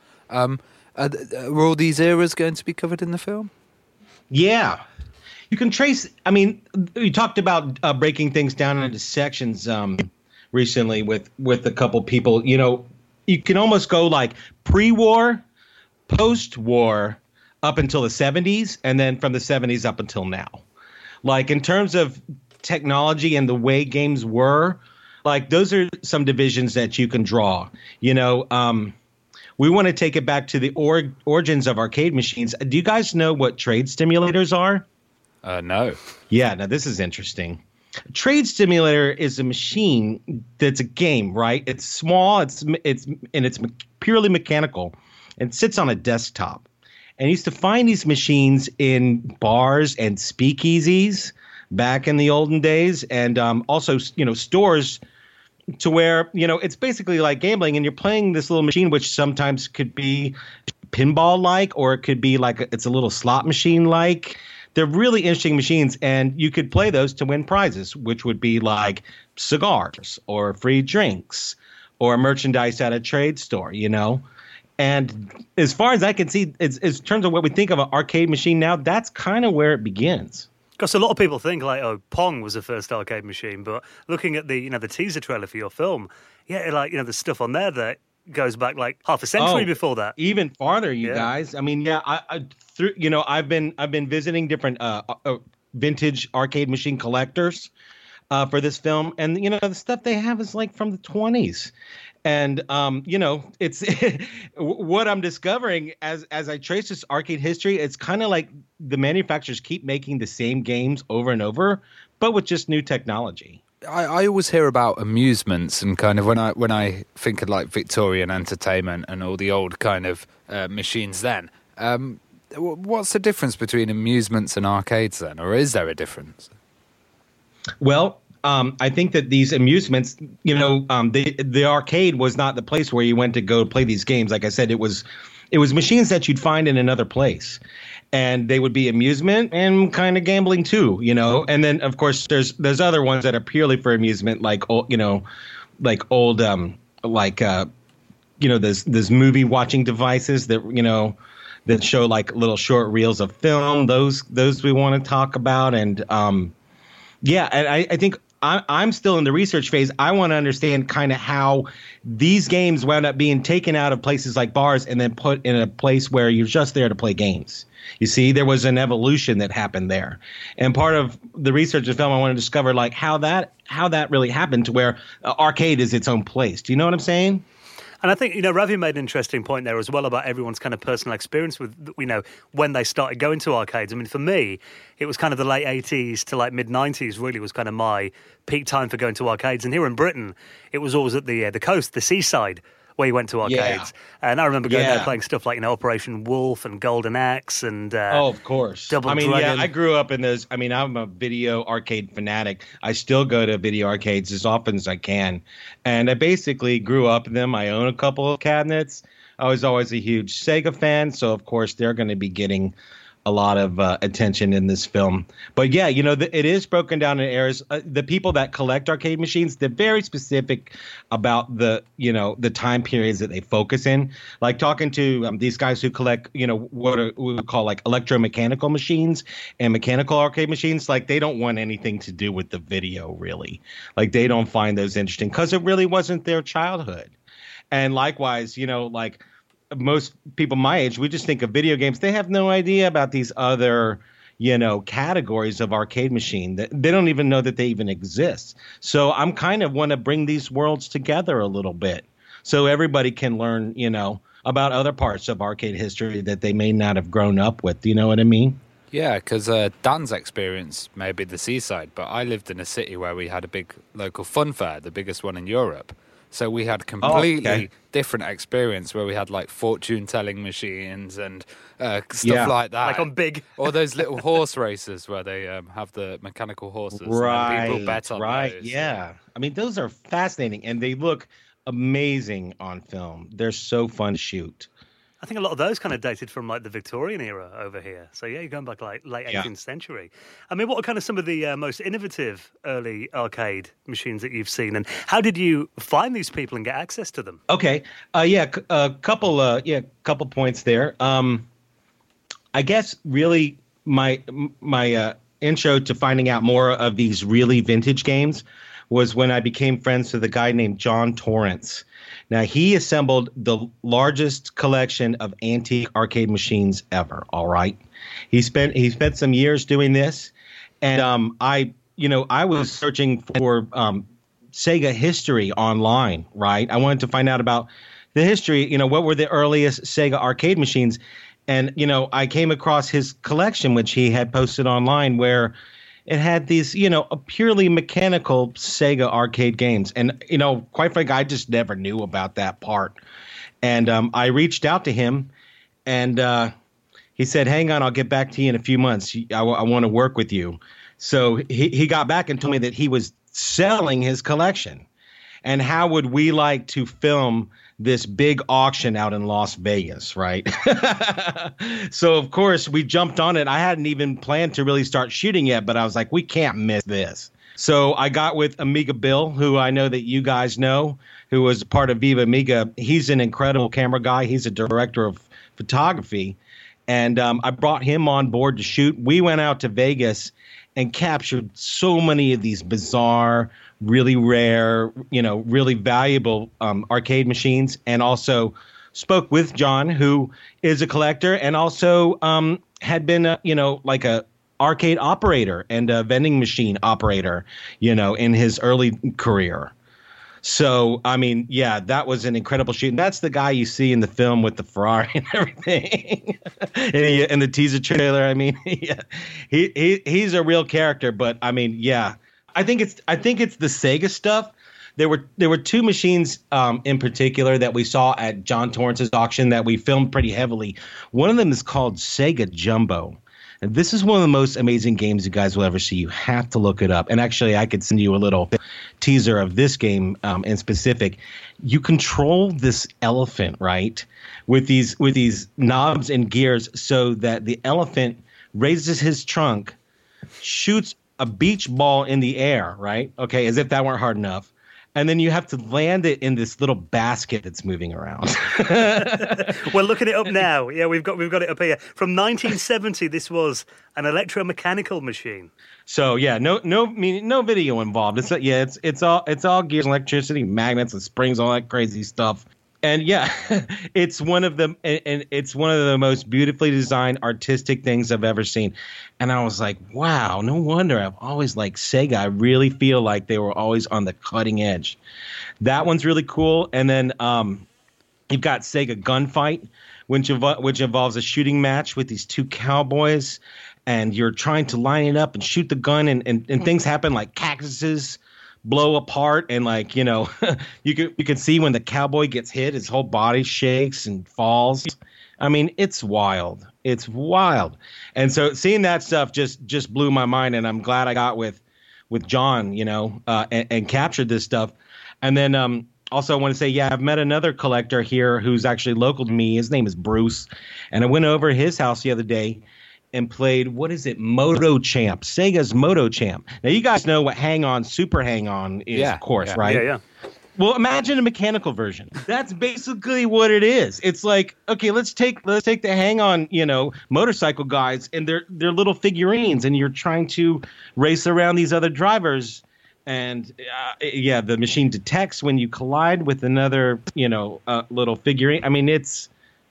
Were all these eras going to be covered in the film? Yeah. You can trace, I mean, we talked about breaking things down into sections recently with a couple people. You can almost go like pre-war, post-war, up until the 70s, and then from the 70s up until now. Like, in terms of technology and the way games were, like, those are some divisions that you can draw. we want to take it back to the origins of arcade machines. Do you guys know what trade stimulators are? No. Yeah, now this is interesting. A trade stimulator is a machine that's a game, right? It's small, it's purely mechanical, and sits on a desktop. And used to find these machines in bars and speakeasies back in the olden days, and also, stores, to where, it's basically like gambling, and you're playing this little machine, which sometimes could be pinball-like, or it could be like it's a little slot machine-like. They're really interesting machines, and you could play those to win prizes, which would be like cigars or free drinks or merchandise at a trade store, And as far as I can see, in terms of what we think of an arcade machine now, that's kind of where it begins. Because a lot of people think Pong was the first arcade machine, but looking at the the teaser trailer for your film, the stuff on there that goes back like half a century before that, even farther, you guys. I mean, I've been visiting different vintage arcade machine collectors for this film, and the stuff they have is like from the 1920s. And it's what I'm discovering as I trace this arcade history. It's kind of like the manufacturers keep making the same games over and over, but with just new technology. I always hear about amusements, and kind of when I think of like Victorian entertainment and all the old kind of machines. Then, what's the difference between amusements and arcades then, or is there a difference? Well, I think that these amusements, the arcade was not the place where you went to go play these games. Like I said, it was machines that you'd find in another place, and they would be amusement and kind of gambling too, And then of course there's other ones that are purely for amusement, like there's movie watching devices that that show like little short reels of film. Those we want to talk about, and and I think I'm still in the research phase. I want to understand kind of how these games wound up being taken out of places like bars and then put in a place where you're just there to play games. You see, there was an evolution that happened there. And part of the research of the film, I want to discover like how that really happened to where arcade is its own place. Do you know what I'm saying? And I think, Ravi made an interesting point there as well about everyone's kind of personal experience with, when they started going to arcades. I mean, for me, it was kind of the late 80s to like mid-90s really was kind of my peak time for going to arcades. And here in Britain, it was always at the coast, the seaside, where you went to arcades. Yeah. And I remember going there playing stuff like, Operation Wolf and Golden Axe and of course. Double Dragon. Yeah, I grew up in those. I mean, I'm a video arcade fanatic. I still go to video arcades as often as I can. And I basically grew up in them. I own a couple of cabinets. I was always a huge Sega fan, so of course they're going to be getting a lot of attention in this film. But yeah, it is broken down in areas. The people that collect arcade machines, they're very specific about the time periods that they focus in. Like talking to these guys who collect, what we would call like electromechanical machines and mechanical arcade machines. Like they don't want anything to do with the video, really. Like they don't find those interesting because it really wasn't their childhood. And likewise, like most people my age, we just think of video games. They have no idea about these other, categories of arcade machine. They don't even know that they even exist. So I'm kind of want to bring these worlds together a little bit so everybody can learn, about other parts of arcade history that they may not have grown up with. Do you know what I mean? Yeah, because Dan's experience may be the seaside, but I lived in a city where we had a big local fun fair, the biggest one in Europe. So we had completely different experience where we had like fortune telling machines and stuff like that. Like on big. Or those little horse races where they have the mechanical horses. Right. And people bet on those. Yeah. I mean, those are fascinating and they look amazing on film. They're so fun to shoot. I think a lot of those kind of dated from like the Victorian era over here. So yeah, you're going back like late 18th century. I mean, what are kind of some of the most innovative early arcade machines that you've seen, and how did you find these people and get access to them? Okay, couple points there. I guess really my intro to finding out more of these really vintage games was when I became friends with a guy named John Torrance. Now, he assembled the largest collection of antique arcade machines ever, all right? He spent some years doing this, and I was searching for Sega history online, right? I wanted to find out about the history, what were the earliest Sega arcade machines. And, I came across his collection, which he had posted online, where it had these, a purely mechanical Sega arcade games. And, quite frankly, I just never knew about that part. And I reached out to him, and he said, hang on, I'll get back to you in a few months. I want to work with you. So he got back and told me that he was selling his collection. And how would we like to film this big auction out in Las Vegas, right? So, of course, we jumped on it. I hadn't even planned to really start shooting yet, but I was like, we can't miss this. So I got with Amiga Bill, who I know that you guys know, who was part of Viva Amiga. He's an incredible camera guy. He's a director of photography. And I brought him on board to shoot. We went out to Vegas and captured so many of these bizarre, really rare, really valuable arcade machines, and also spoke with John, who is a collector and also had been, like a arcade operator and a vending machine operator, in his early career. So, I mean, yeah, that was an incredible shoot. And that's the guy you see in the film with the Ferrari and everything. And the teaser trailer. I mean, yeah, he's a real character. But I mean, yeah, I think it's the Sega stuff. There were two machines in particular that we saw at John Torrance's auction that we filmed pretty heavily. One of them is called Sega Jumbo. And this is one of the most amazing games you guys will ever see. You have to look it up. And actually, I could send you a little teaser of this game in specific. You control this elephant, right, with these knobs and gears, so that the elephant raises his trunk, shoots a beach ball in the air, right? Okay, as if that weren't hard enough. And then you have to land it in this little basket that's moving around. We're looking it up now. Yeah, we've got it up here. From 1970, this was an electromechanical machine. So yeah, no video involved. It's all gears, electricity, magnets, and springs, all that crazy stuff. And yeah, it's one of the most beautifully designed artistic things I've ever seen. And I was like, wow, no wonder I've always liked Sega. I really feel like they were always on the cutting edge. That one's really cool. And then you've got Sega Gunfight, which involves a shooting match with these two cowboys, and you're trying to line it up and shoot the gun, and things happen like cactuses blow apart, and like, you can see when the cowboy gets hit, his whole body shakes and falls. I mean, it's wild. It's wild. And so seeing that stuff just blew my mind, and I'm glad I got with John, and captured this stuff. And then also I want to say, yeah, I've met another collector here who's actually local to me. His name is Bruce, and I went over to his house the other day and played, Moto Champ, Sega's Moto Champ. Now, you guys know what Super Hang On is, of course, right? Yeah. Well, imagine a mechanical version. That's basically what it is. It's like, okay, let's take the Hang On, motorcycle guys and their little figurines, and you're trying to race around these other drivers. And the machine detects when you collide with another, little figurine. I mean, it's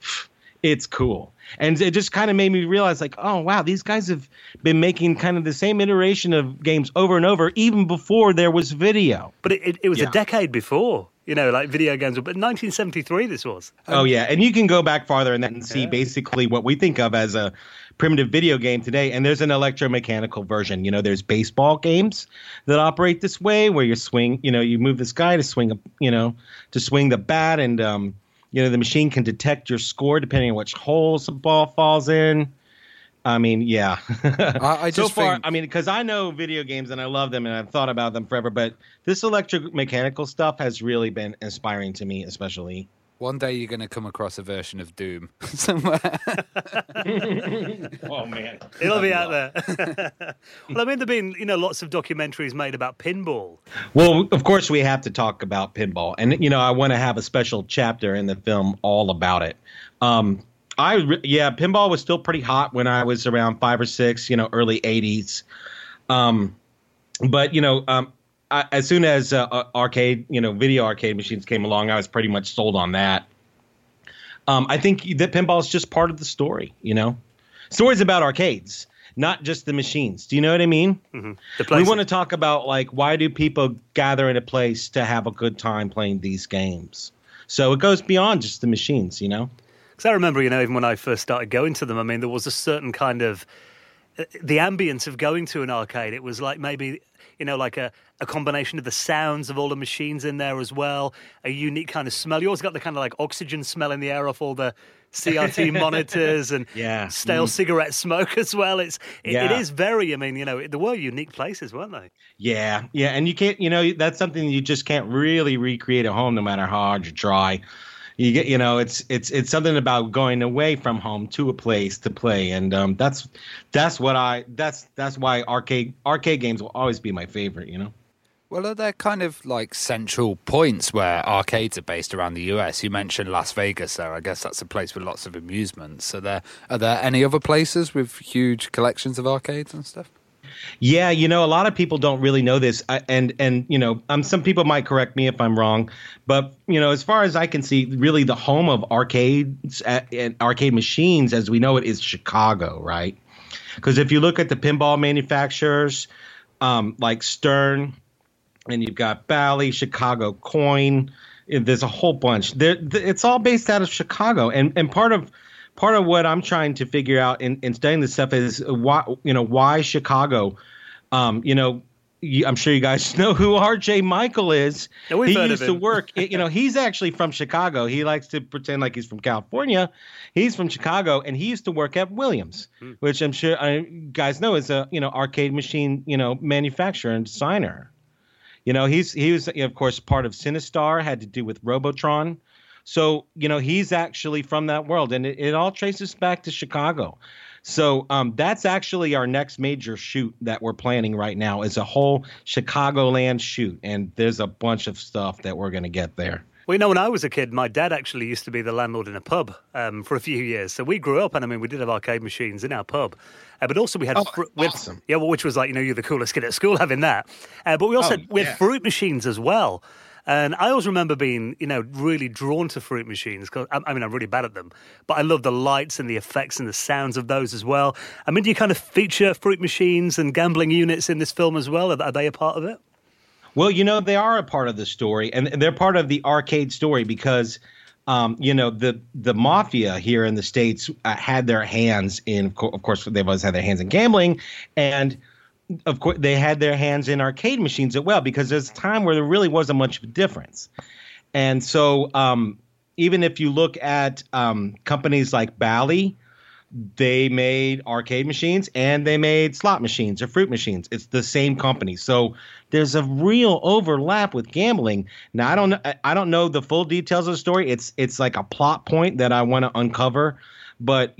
cool. And it just kind of made me realize, like, oh, wow, these guys have been making kind of the same iteration of games over and over, even before there was video. But it was a decade before, like video games. But 1973 this was. Oh, yeah. And you can go back farther and see basically what we think of as a primitive video game today. And there's an electromechanical version. There's baseball games that operate this way, where you swing, you move this guy to swing, to swing the bat, and the machine can detect your score depending on which holes the ball falls in. I mean, yeah. Because I know video games and I love them and I've thought about them forever, but this electromechanical stuff has really been inspiring to me, especially. One day you're going to come across a version of Doom somewhere. Oh, man. It'll be out there. Well, I mean, there have been, lots of documentaries made about pinball. Well, of course, we have to talk about pinball. And, I want to have a special chapter in the film all about it. Pinball was still pretty hot when I was around 5 or 6, early 80s. As soon as video arcade machines came along, I was pretty much sold on that. I think that pinball is just part of the story, Stories about arcades, not just the machines. Do you know what I mean? Mm-hmm. We want to talk about, like, why do people gather in a place to have a good time playing these games? So it goes beyond just the machines, you know? Because I remember, even when I first started going to them, I mean, there was a certain kind of the ambience of going to an arcade. It was like maybe, like a combination of the sounds of all the machines in there as well, a unique kind of smell. You always got the kind of like oxygen smell in the air off all the CRT monitors and stale cigarette smoke as well. It is very, there were unique places, weren't they? Yeah. And you can't, that's something you just can't really recreate at home no matter how hard you try. You get, it's something about going away from home to a place to play, and that's why arcade games will always be my favorite. Well, are there kind of like central points where arcades are based around the US? You mentioned Las Vegas there. I guess that's a place with lots of amusements. Are there any other places with huge collections of arcades and stuff? Yeah, a lot of people don't really know this, and some people might correct me if I'm wrong, but as far as I can see, really the home of arcades and arcade machines, as we know it, is Chicago, right? Because if you look at the pinball manufacturers, like Stern, and you've got Bally, Chicago Coin, there's a whole bunch. It's all based out of Chicago, and part of what I'm trying to figure out in studying this stuff is why Chicago. I'm sure you guys know who R.J. Michael is. Yeah, he used to work. He's actually from Chicago. He likes to pretend like he's from California. He's from Chicago, and he used to work at Williams, which I'm sure you guys know is a arcade machine manufacturer and designer. He was of course part of Sinistar, had to do with Robotron. So, he's actually from that world, and it all traces back to Chicago. So that's actually our next major shoot that we're planning right now is a whole Chicagoland shoot, and there's a bunch of stuff that we're going to get there. Well, when I was a kid, my dad actually used to be the landlord in a pub for a few years. So we grew up, and we did have arcade machines in our pub. But also we had awesome. Which was like, you're the coolest kid at school having that. But we also had fruit machines as well. And I always remember being, really drawn to fruit machines because I'm really bad at them, but I love the lights and the effects and the sounds of those as well. Do you kind of feature fruit machines and gambling units in this film as well? Are they a part of it? Well, they are a part of the story, and they're part of the arcade story because, the mafia here in the States had their hands in, of course, they've always had their hands in gambling, and of course, they had their hands in arcade machines as well, because there's a time where there really wasn't much of a difference. And so even if you look at companies like Bally, they made arcade machines and they made slot machines or fruit machines. It's the same company. So there's a real overlap with gambling. Now, I don't know the full details of the story. It's like a plot point that I want to uncover. But,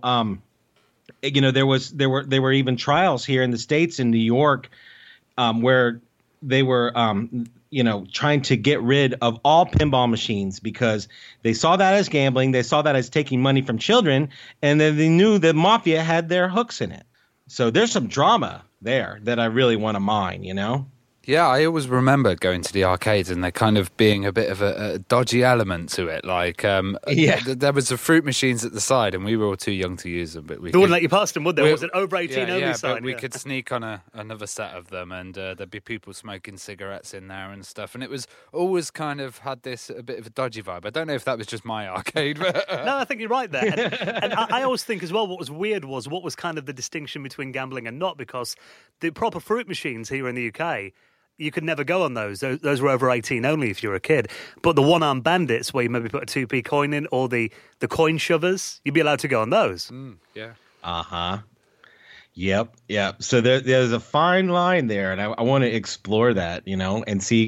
there were even trials here in the States in New York where they were trying to get rid of all pinball machines because they saw that as gambling, they saw that as taking money from children, and then they knew the mafia had their hooks in it. So there's some drama there that I really want to mine, Yeah, I always remember going to the arcades and there kind of being a bit of a dodgy element to it. Like, there was the fruit machines at the side, and we were all too young to use them. But they wouldn't let you past them, would they? Was it over 18 only sign? But we could sneak on another set of them, and there'd be people smoking cigarettes in there and stuff. And it was always kind of had a bit of a dodgy vibe. I don't know if that was just my arcade. But, No, I think you're right there. And I always think as well, what was weird was what was kind of the distinction between gambling and not, because the proper fruit machines here in the UK, you could never go on those. Those were over 18 only if you're a kid. But the one-armed bandits, where you maybe put a 2p coin in, or the coin shovers, you'd be allowed to go on those. Yeah. Uh-huh. Yep. So there's a fine line there, and I want to explore that, and see,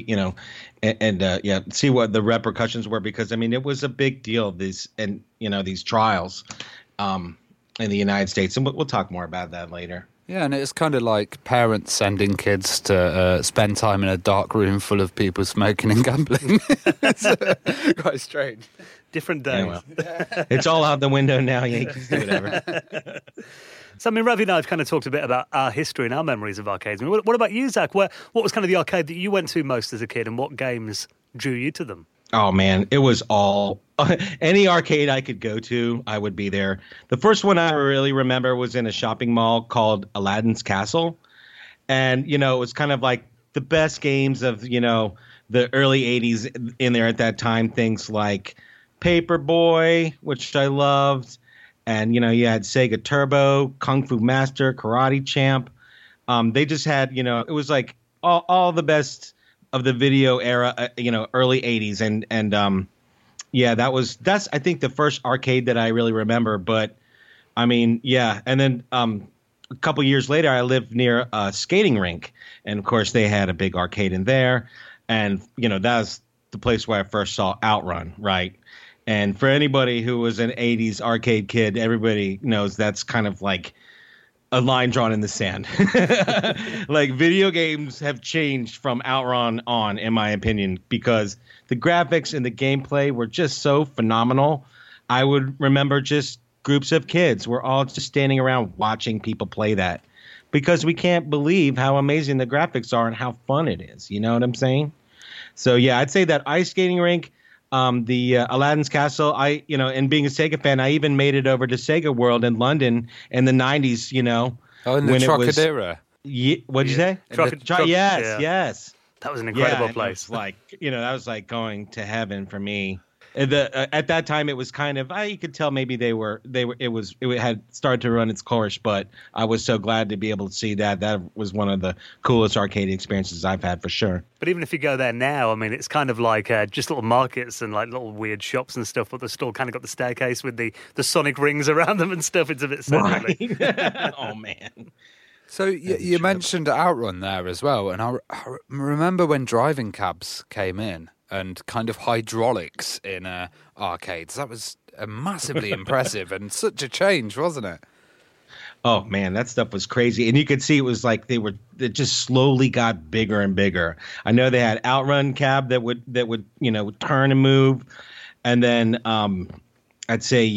see what the repercussions were, because it was a big deal. These trials in the United States, and we'll talk more about that later. Yeah, and it's kind of like parents sending kids to spend time in a dark room full of people smoking and gambling. It's quite strange. Different days. Yeah, well, it's all out the window now. Yankees do whatever. So, Ravi and I have kind of talked a bit about our history and our memories of arcades. What about you, Zach? What was kind of the arcade that you went to most as a kid, and what games drew you to them? Oh, man, it was all any arcade I could go to, I would be there. The first one I really remember was in a shopping mall called Aladdin's Castle. And, it was kind of like the best games of, the early 80s in there at that time. Things like Paperboy, which I loved. And, you had Sega Turbo, Kung Fu Master, Karate Champ. They just had, it was like all the best of the video era, early 80s. And that's, I think, the first arcade that I really remember. But, I mean, yeah. And then a couple years later, I lived near a skating rink. And, of course, they had a big arcade in there. And, that was the place where I first saw Outrun, right? And for anybody who was an 80s arcade kid, everybody knows that's kind of like a line drawn in the sand. Like, video games have changed from Outrun on, in my opinion, because the graphics and the gameplay were just so phenomenal. I would remember just groups of kids were all just standing around watching people play that because we can't believe how amazing the graphics are and how fun it is. You know what I'm saying? So, yeah, I'd say that ice skating rink, the Aladdin's Castle, and being a Sega fan, I even made it over to Sega World in London in the 90s, Oh, in the Trocadero. What'd you say? Yes. That was an incredible place. Like, that was like going to heaven for me. At that time, it was kind of, you could tell maybe it had started to run its course, but I was so glad to be able to see that. That was one of the coolest arcade experiences I've had for sure. But even if you go there now, I mean, it's kind of like just little markets and like little weird shops and stuff, but they're still kind of got the staircase with the sonic rings around them and stuff. It's a bit silly. Right. Oh, man. So you mentioned Outrun there as well, and I remember when driving cabs came in and kind of hydraulics in arcades. That was massively impressive and such a change, wasn't it? Oh, man, that stuff was crazy. And you could see it was like they just slowly got bigger and bigger. I know they had Outrun cab that would turn and move. And then I'd say,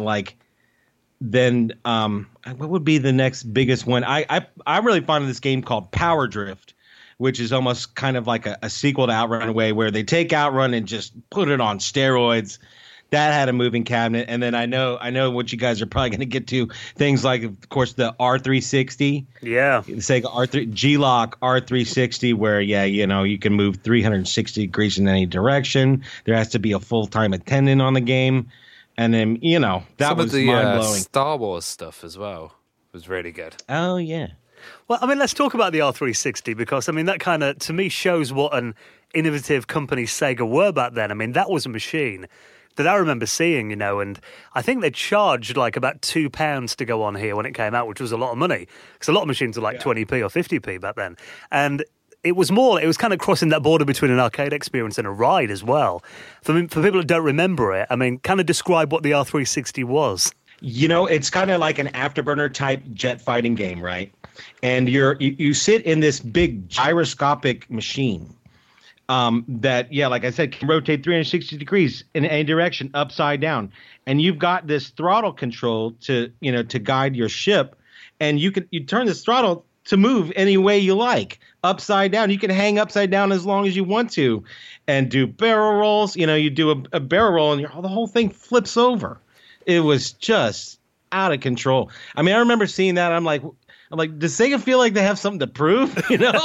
then what would be the next biggest one? I'm really fond of this game called Power Drift, which is almost kind of like a sequel to Outrun way, where they take Outrun and just put it on steroids. That had a moving cabinet. And then I know what you guys are probably going to get to, things like, of course, the R360. Yeah. The Sega G-Lock R360, where, you can move 360 degrees in any direction. There has to be a full-time attendant on the game. And then, that was mind-blowing. Star Wars stuff as well was really good. Oh, yeah. Well, I mean, let's talk about the R360 because, I mean, that kind of, to me, shows what an innovative company Sega were back then. I mean, that was a machine that I remember seeing, and I think they charged like about £2 to go on here when it came out, which was a lot of money because a lot of machines were like 20p or 50p back then. And it was kind of crossing that border between an arcade experience and a ride as well. For people that don't remember it, I mean, kind of describe what the R360 was. It's kind of like an Afterburner type jet fighting game, right? And you sit in this big gyroscopic machine that, like I said, can rotate 360 degrees in any direction, upside down. And you've got this throttle control to guide your ship. And you turn this throttle to move any way you like, upside down. You can hang upside down as long as you want to and do barrel rolls. You do a barrel roll and the whole thing flips over. It was just out of control. I mean, I remember seeing that. I'm like, does Sega feel like they have something to prove?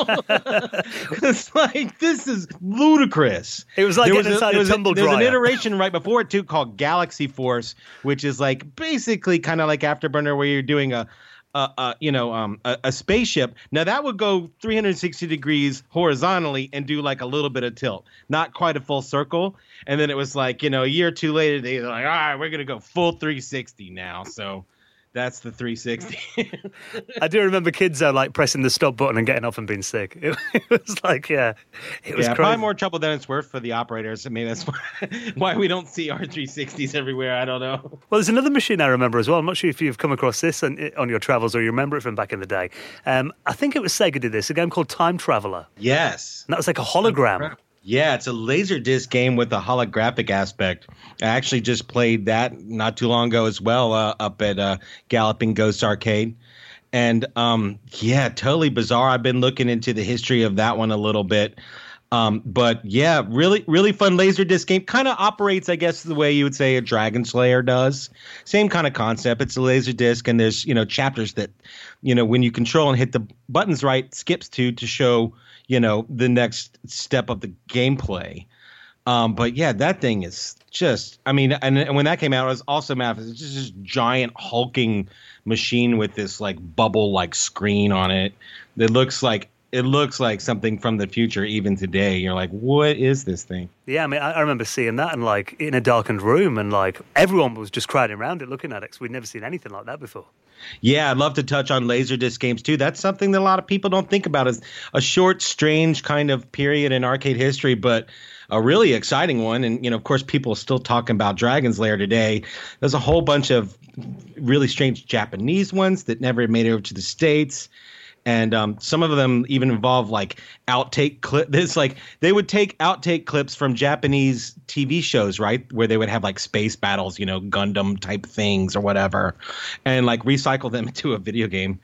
It's like, this is ludicrous. It was like getting inside a tumble dryer. There's an iteration right before it too called Galaxy Force, which is like basically kind of like Afterburner, where you're doing a spaceship. Now that would go 360 degrees horizontally and do like a little bit of tilt, not quite a full circle. And then it was like, a year or two later, they're like, all right, we're going to go full 360 now. So that's the 360. I do remember kids like pressing the stop button and getting off and being sick. It was like, it was crazy. Probably more trouble than it's worth for the operators. I mean, that's why we don't see R360s everywhere. I don't know. Well, there's another machine I remember as well. I'm not sure if you've come across this on your travels or you remember it from back in the day. I think it was Sega did this, a game called Time Traveler. Yes. And that was like a hologram. Yeah, it's a Laserdisc game with a holographic aspect. I actually just played that not too long ago as well up at Galloping Ghost Arcade. And, totally bizarre. I've been looking into the history of that one a little bit. But, yeah, really, really fun Laserdisc game. Kind of operates, I guess, the way you would say a Dragon Slayer does. Same kind of concept. It's a Laserdisc, and there's, chapters that, when you control and hit the buttons right, skips to show the next step of the gameplay. But yeah, that thing is just, I mean, and when that came out, it was also massive. It's just this giant hulking machine with this like bubble like screen on it. It looks like something from the future even today. You're like, what is this thing? Yeah, I mean, I remember seeing that and like in a darkened room, and like everyone was just crowding around it looking at it, because we'd never seen anything like that before. Yeah, I'd love to touch on Laserdisc games too. That's something that a lot of people don't think about, as a short, strange kind of period in arcade history, but a really exciting one. And, of course, people are still talking about Dragon's Lair today. There's a whole bunch of really strange Japanese ones that never made it over to the States. And some of them even involve like outtake clips. It's like they would take outtake clips from Japanese TV shows, right, where they would have like space battles, Gundam type things or whatever, and like recycle them into a video game.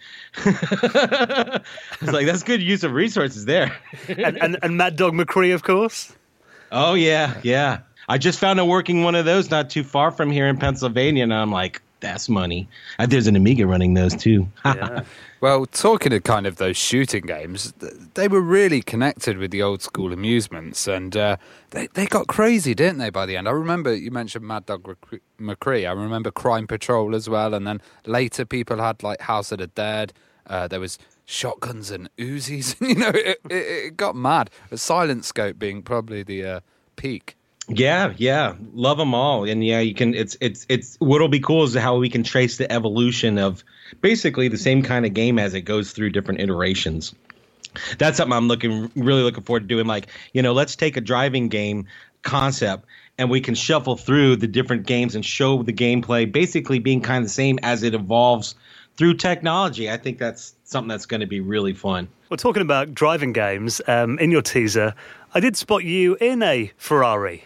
It's like, that's good use of resources there. and Mad Dog McCree, of course. Oh yeah. I just found a working one of those not too far from here in Pennsylvania, and I'm like, that's money. There's an Amiga running those too. Yeah. Well, talking of kind of those shooting games, they were really connected with the old school amusements, and they got crazy, didn't they, by the end? I remember you mentioned Mad Dog McCree. I remember Crime Patrol as well, and then later people had like House of the Dead. There was shotguns and Uzis. It got mad. The Silent Scope being probably the peak. Yeah, love them all, and yeah, you can. It's what'll be cool is how we can trace the evolution of basically the same kind of game as it goes through different iterations. That's something I'm really looking forward to doing. Like, let's take a driving game concept and we can shuffle through the different games and show the gameplay basically being kind of the same as it evolves through technology. I think that's something that's going to be really fun. Well, talking about driving games, in your teaser, I did spot you in a Ferrari.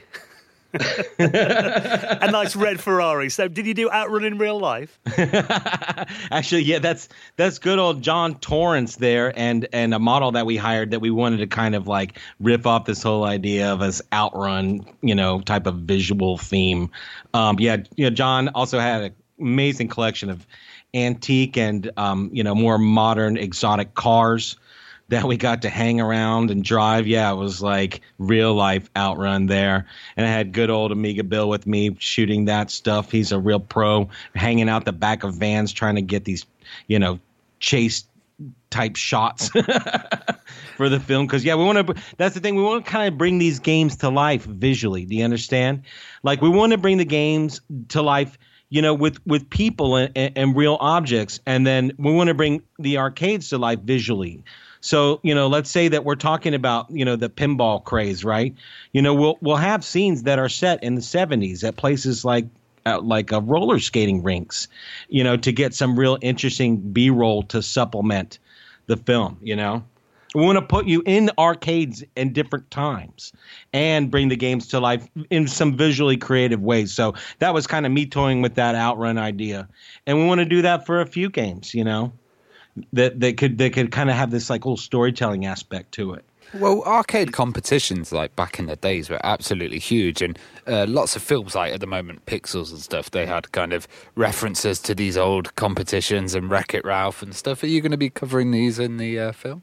A nice red Ferrari. So did you do Outrun in real life? Actually, yeah, that's good old John Torrance there, and a model that we hired that we wanted to kind of like riff off this whole idea of us Outrun, type of visual theme. John also had an amazing collection of antique and more modern exotic cars that we got to hang around and drive. Yeah, it was like real life Outrun there. And I had good old Amiga Bill with me shooting that stuff. He's a real pro, hanging out the back of vans trying to get these, chase type shots for the film. Because, yeah, that's the thing. We want to kind of bring these games to life visually. Do you understand? Like, we want to bring the games to life with people and real objects. And then we want to bring the arcades to life visually. So, let's say that we're talking about, the pinball craze, right? We'll have scenes that are set in the 70s at places like roller skating rinks, to get some real interesting B-roll to supplement the film, We want to put you in arcades in different times and bring the games to life in some visually creative ways. So that was kind of me toying with that Outrun idea. And we want to do that for a few games, that could kind of have this like little storytelling aspect to it. Well, arcade competitions like back in the days were absolutely huge, and lots of films like at the moment, Pixels and stuff, they had kind of references to these old competitions and Wreck-It Ralph and stuff. Are you going to be covering these in the film?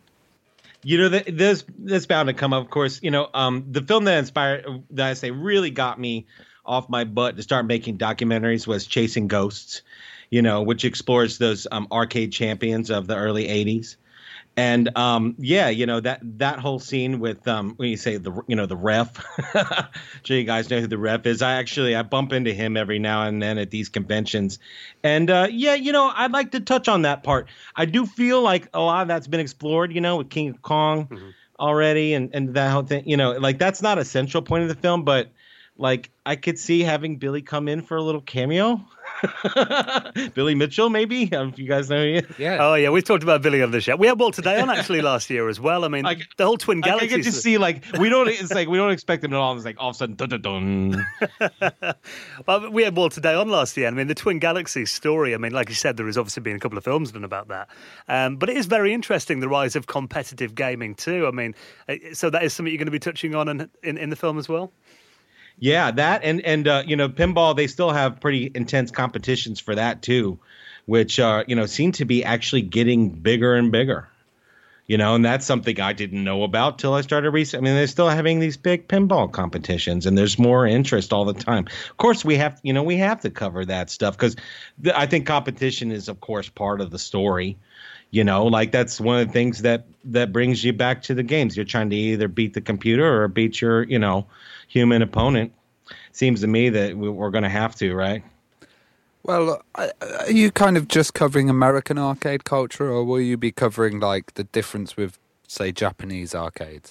That's bound to come up, of course. The film that I say really got me off my butt to start making documentaries was Chasing Ghosts, which explores those arcade champions of the early 80s. And that whole scene with when you say the ref, sure you guys know who the ref is. I bump into him every now and then at these conventions, and I'd like to touch on that part. I do feel like a lot of that's been explored, with King of Kong already, and that whole thing. Like that's not a central point of the film, but like I could see having Billy come in for a little cameo. Billy Mitchell, maybe, if you guys know who he is. Yeah. Oh yeah, we've talked about Billy on the show. We had Walter Day on actually last year as well. I mean, the whole Twin Galaxies. I get to see we don't expect him at all. It's like all of a sudden, dun, dun, dun. Well, we had Walter Day on last year. I mean, the Twin Galaxies story. I mean, like you said, there has obviously been a couple of films done about that. But it is very interesting, the rise of competitive gaming too. I mean, so that is something you're going to be touching on in the film as well. Yeah, that and pinball, they still have pretty intense competitions for that too, which seem to be actually getting bigger and bigger. And that's something I didn't know about till I started researching. I mean, they're still having these big pinball competitions, and there's more interest all the time. Of course, we have to cover that stuff because I think competition is, of course, part of the story. Like that's one of the things that brings you back to the games. You're trying to either beat the computer or beat your, human opponent. Seems to me that we're going to have to, right? Well, are you kind of just covering American arcade culture, or will you be covering like the difference with, say, Japanese arcades?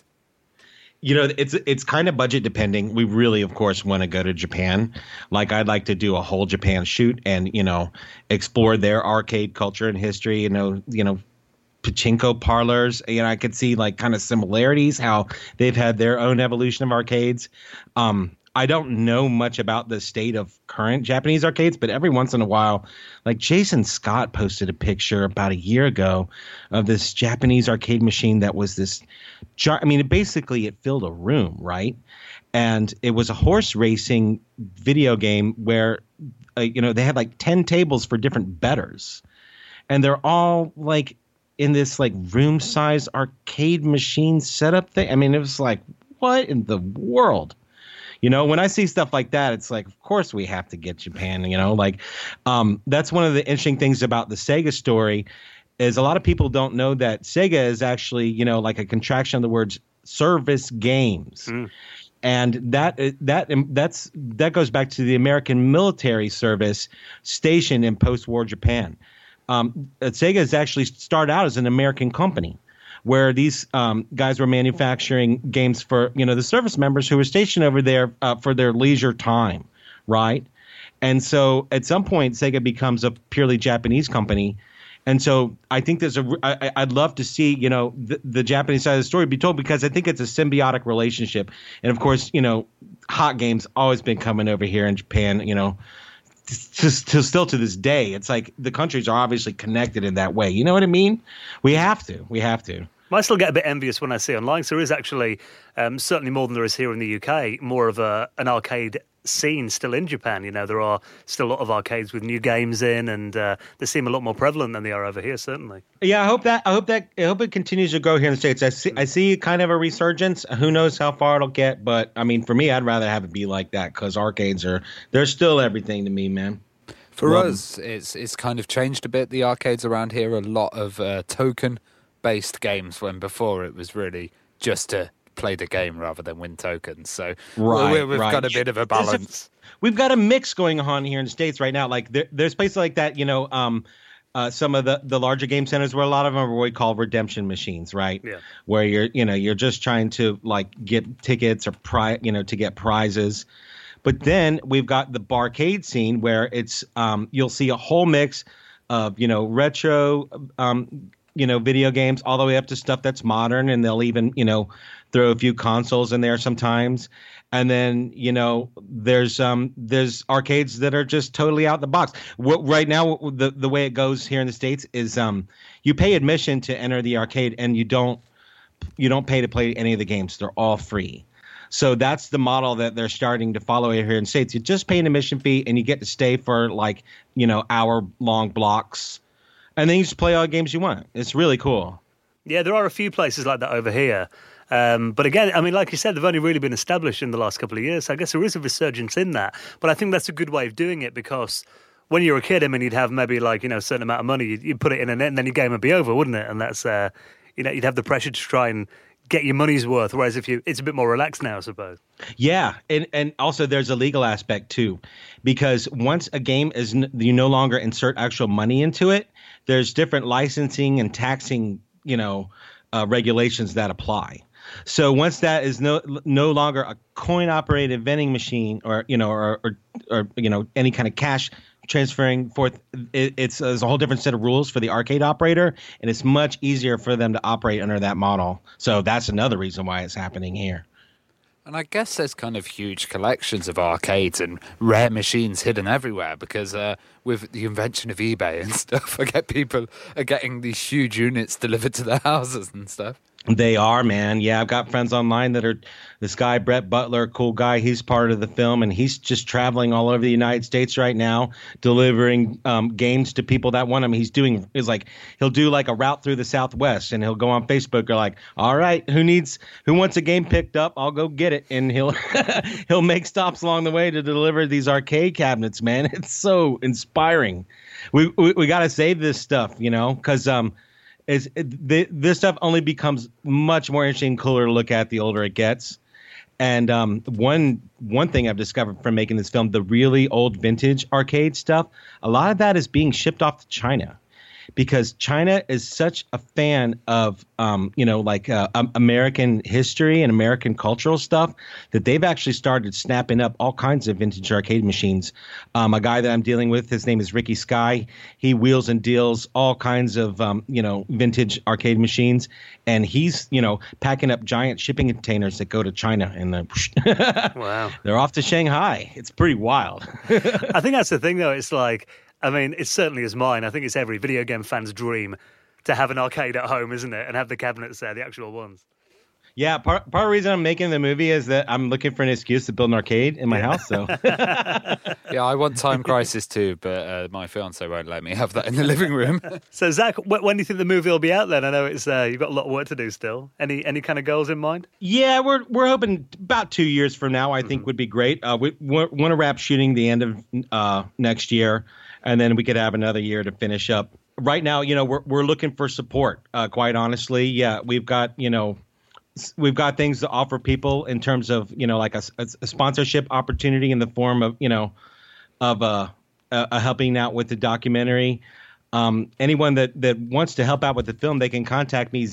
It's kind of budget depending. We really, of course, want to go to Japan. Like I'd like to do a whole Japan shoot and, explore their arcade culture and history, pachinko parlors. I could see like kind of similarities, how they've had their own evolution of arcades. I don't know much about the state of current Japanese arcades, but every once in a while, like Jason Scott posted a picture about a year ago of this Japanese arcade machine that was this. Basically it filled a room, right? And it was a horse racing video game where, they had like 10 tables for different bettors. And they're all like in this like room size arcade machine setup thing. It was like, what in the world? When I see stuff like that, it's like, of course we have to get Japan, that's one of the interesting things about the Sega story is a lot of people don't know that Sega is actually, like a contraction of the words service games. And that goes back to the American military service station in post-war Japan. Sega has actually started out as an American company, where these guys were manufacturing games for, the service members who were stationed over there for their leisure time, right? And so at some point, Sega becomes a purely Japanese company. And so I think I'd love to see, the Japanese side of the story be told, because I think it's a symbiotic relationship. And of course, hot games always been coming over here in Japan, still to this day. It's like the countries are obviously connected in that way. You know what I mean? We have to. I still get a bit envious when I see online. So there is actually, certainly more than there is here in the UK, more of an arcade scene still in Japan. There are still a lot of arcades with new games in, and they seem a lot more prevalent than they are over here, certainly. Yeah, I hope it continues to grow here in the States. I see kind of a resurgence. Who knows how far it'll get, but for me, I'd rather have it be like that, because arcades they're still everything to me, man. For us, it's kind of changed a bit. The arcades around here are a lot of token-based games, when before it was really just to play the game rather than win tokens. So we've got a bit of a balance. We've got a mix going on here in the States right now. Like there's places like that, some of the larger game centers where a lot of them are what we call redemption machines, right? Yeah. Where you're just trying to like get tickets or to get prizes. But then we've got the barcade scene where it's you'll see a whole mix of retro video games all the way up to stuff that's modern, and they'll even throw a few consoles in there sometimes. And then there's arcades that are just totally out the box. Right now the way it goes here in the States is you pay admission to enter the arcade, and you don't pay to play any of the games. They're all free. So that's the model that they're starting to follow here in the States. You just pay an admission fee, and you get to stay for hour-long blocks, and then you just play all the games you want. It's really cool. Yeah, there are a few places like that over here. But again, like you said, they've only really been established in the last couple of years. So I guess there is a resurgence in that. But I think that's a good way of doing it, because when you were a kid, you'd have maybe a certain amount of money. You'd put it in a net, and then your game would be over, wouldn't it? And that's, you'd have the pressure to try and get your money's worth. Whereas it's a bit more relaxed now, I suppose. Yeah, and also there's a legal aspect too, because once a game is you no longer insert actual money into it, there's different licensing and taxing regulations that apply. So once that is no longer a coin operated vending machine or any kind of cash transferring forth, it's a whole different set of rules for the arcade operator, and it's much easier for them to operate under that model. So that's another reason why it's happening here. And I guess there's kind of huge collections of arcades and rare machines hidden everywhere, because with the invention of eBay and stuff, I get people are getting these huge units delivered to their houses and stuff. They are, man. Yeah, I've got friends online that are this guy, Brett Butler, cool guy. He's part of the film, and he's just traveling all over the United States right now, delivering games to people that want him. He'll do like a route through the Southwest, and he'll go on Facebook. Or like, all right, who wants a game picked up? I'll go get it, and he'll he'll make stops along the way to deliver these arcade cabinets. Man, it's so inspiring. We got to save this stuff, because this stuff only becomes much more interesting and cooler to look at the older it gets. And one thing I've discovered from making this film, the really old vintage arcade stuff, a lot of that is being shipped off to China, because China is such a fan of, American history and American cultural stuff that they've actually started snapping up all kinds of vintage arcade machines. A guy that I'm dealing with, his name is Ricky Sky. He wheels and deals all kinds of, vintage arcade machines. And he's, packing up giant shipping containers that go to China. And wow, they're off to Shanghai. It's pretty wild. I think that's the thing, though. It's like, it certainly is mine. I think it's every video game fan's dream to have an arcade at home, isn't it? And have the cabinets there, the actual ones. Yeah, part of the reason I'm making the movie is that I'm looking for an excuse to build an arcade in my house. So, yeah, I want Time Crisis too, but my fiance won't let me have that in the living room. So, Zach, when do you think the movie will be out? Then I know it's you've got a lot of work to do still. Any kind of goals in mind? Yeah, we're hoping about 2 years from now. I think would be great. We want to wrap shooting the end of next year, and then we could have another year to finish up. Right now, we're looking for support. Quite honestly, yeah, we've got things to offer people in terms of like a sponsorship opportunity in the form of helping out with the documentary. Anyone that wants to help out with the film, they can contact me,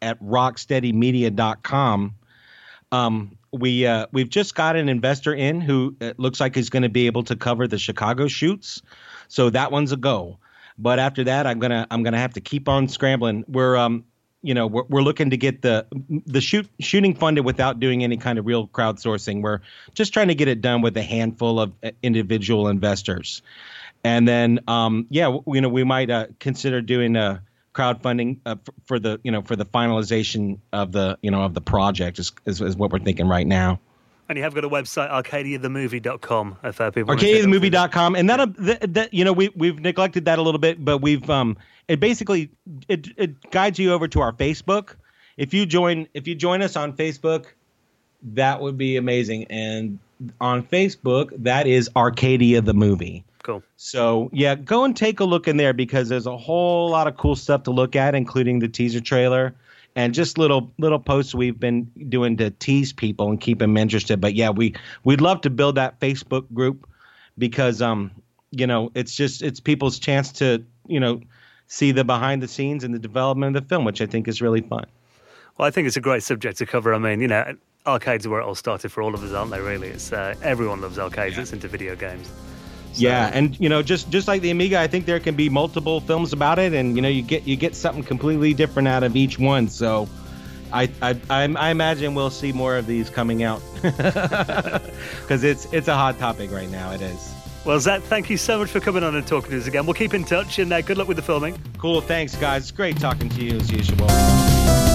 zach@rocksteadymedia.com. We've just got an investor in who it looks like is going to be able to cover the Chicago shoots, so that one's a go. But after that, I'm gonna have to keep on scrambling. We're looking to get the shooting funded without doing any kind of real crowdsourcing. We're just trying to get it done with a handful of individual investors, and then we might consider doing a crowdfunding for the finalization of the project is what we're thinking right now. And you have got a website, arcadiathemovie.com, if people arcadiathemovie.com, and we've neglected that a little bit, but we've it basically guides you over to our Facebook. If you join us on Facebook, that would be amazing. And on Facebook, that is Arcadia the Movie. Cool. So yeah, go and take a look in there, because there's a whole lot of cool stuff to look at, including the teaser trailer. And just little posts we've been doing to tease people and keep them interested. But yeah, we'd love to build that Facebook group, because it's people's chance to see the behind the scenes and the development of the film, which I think is really fun. Well, I think it's a great subject to cover. Arcades are where it all started for all of us, aren't they? Really, it's everyone loves arcades. Yeah. It's into video games. So. Yeah, and just like the Amiga, I think there can be multiple films about it, and you get something completely different out of each one. So, I imagine we'll see more of these coming out, because it's a hot topic right now. It is. Well, Zach, thank you so much for coming on and talking to us again. We'll keep in touch, and good luck with the filming. Cool, thanks, guys. It's great talking to you as usual.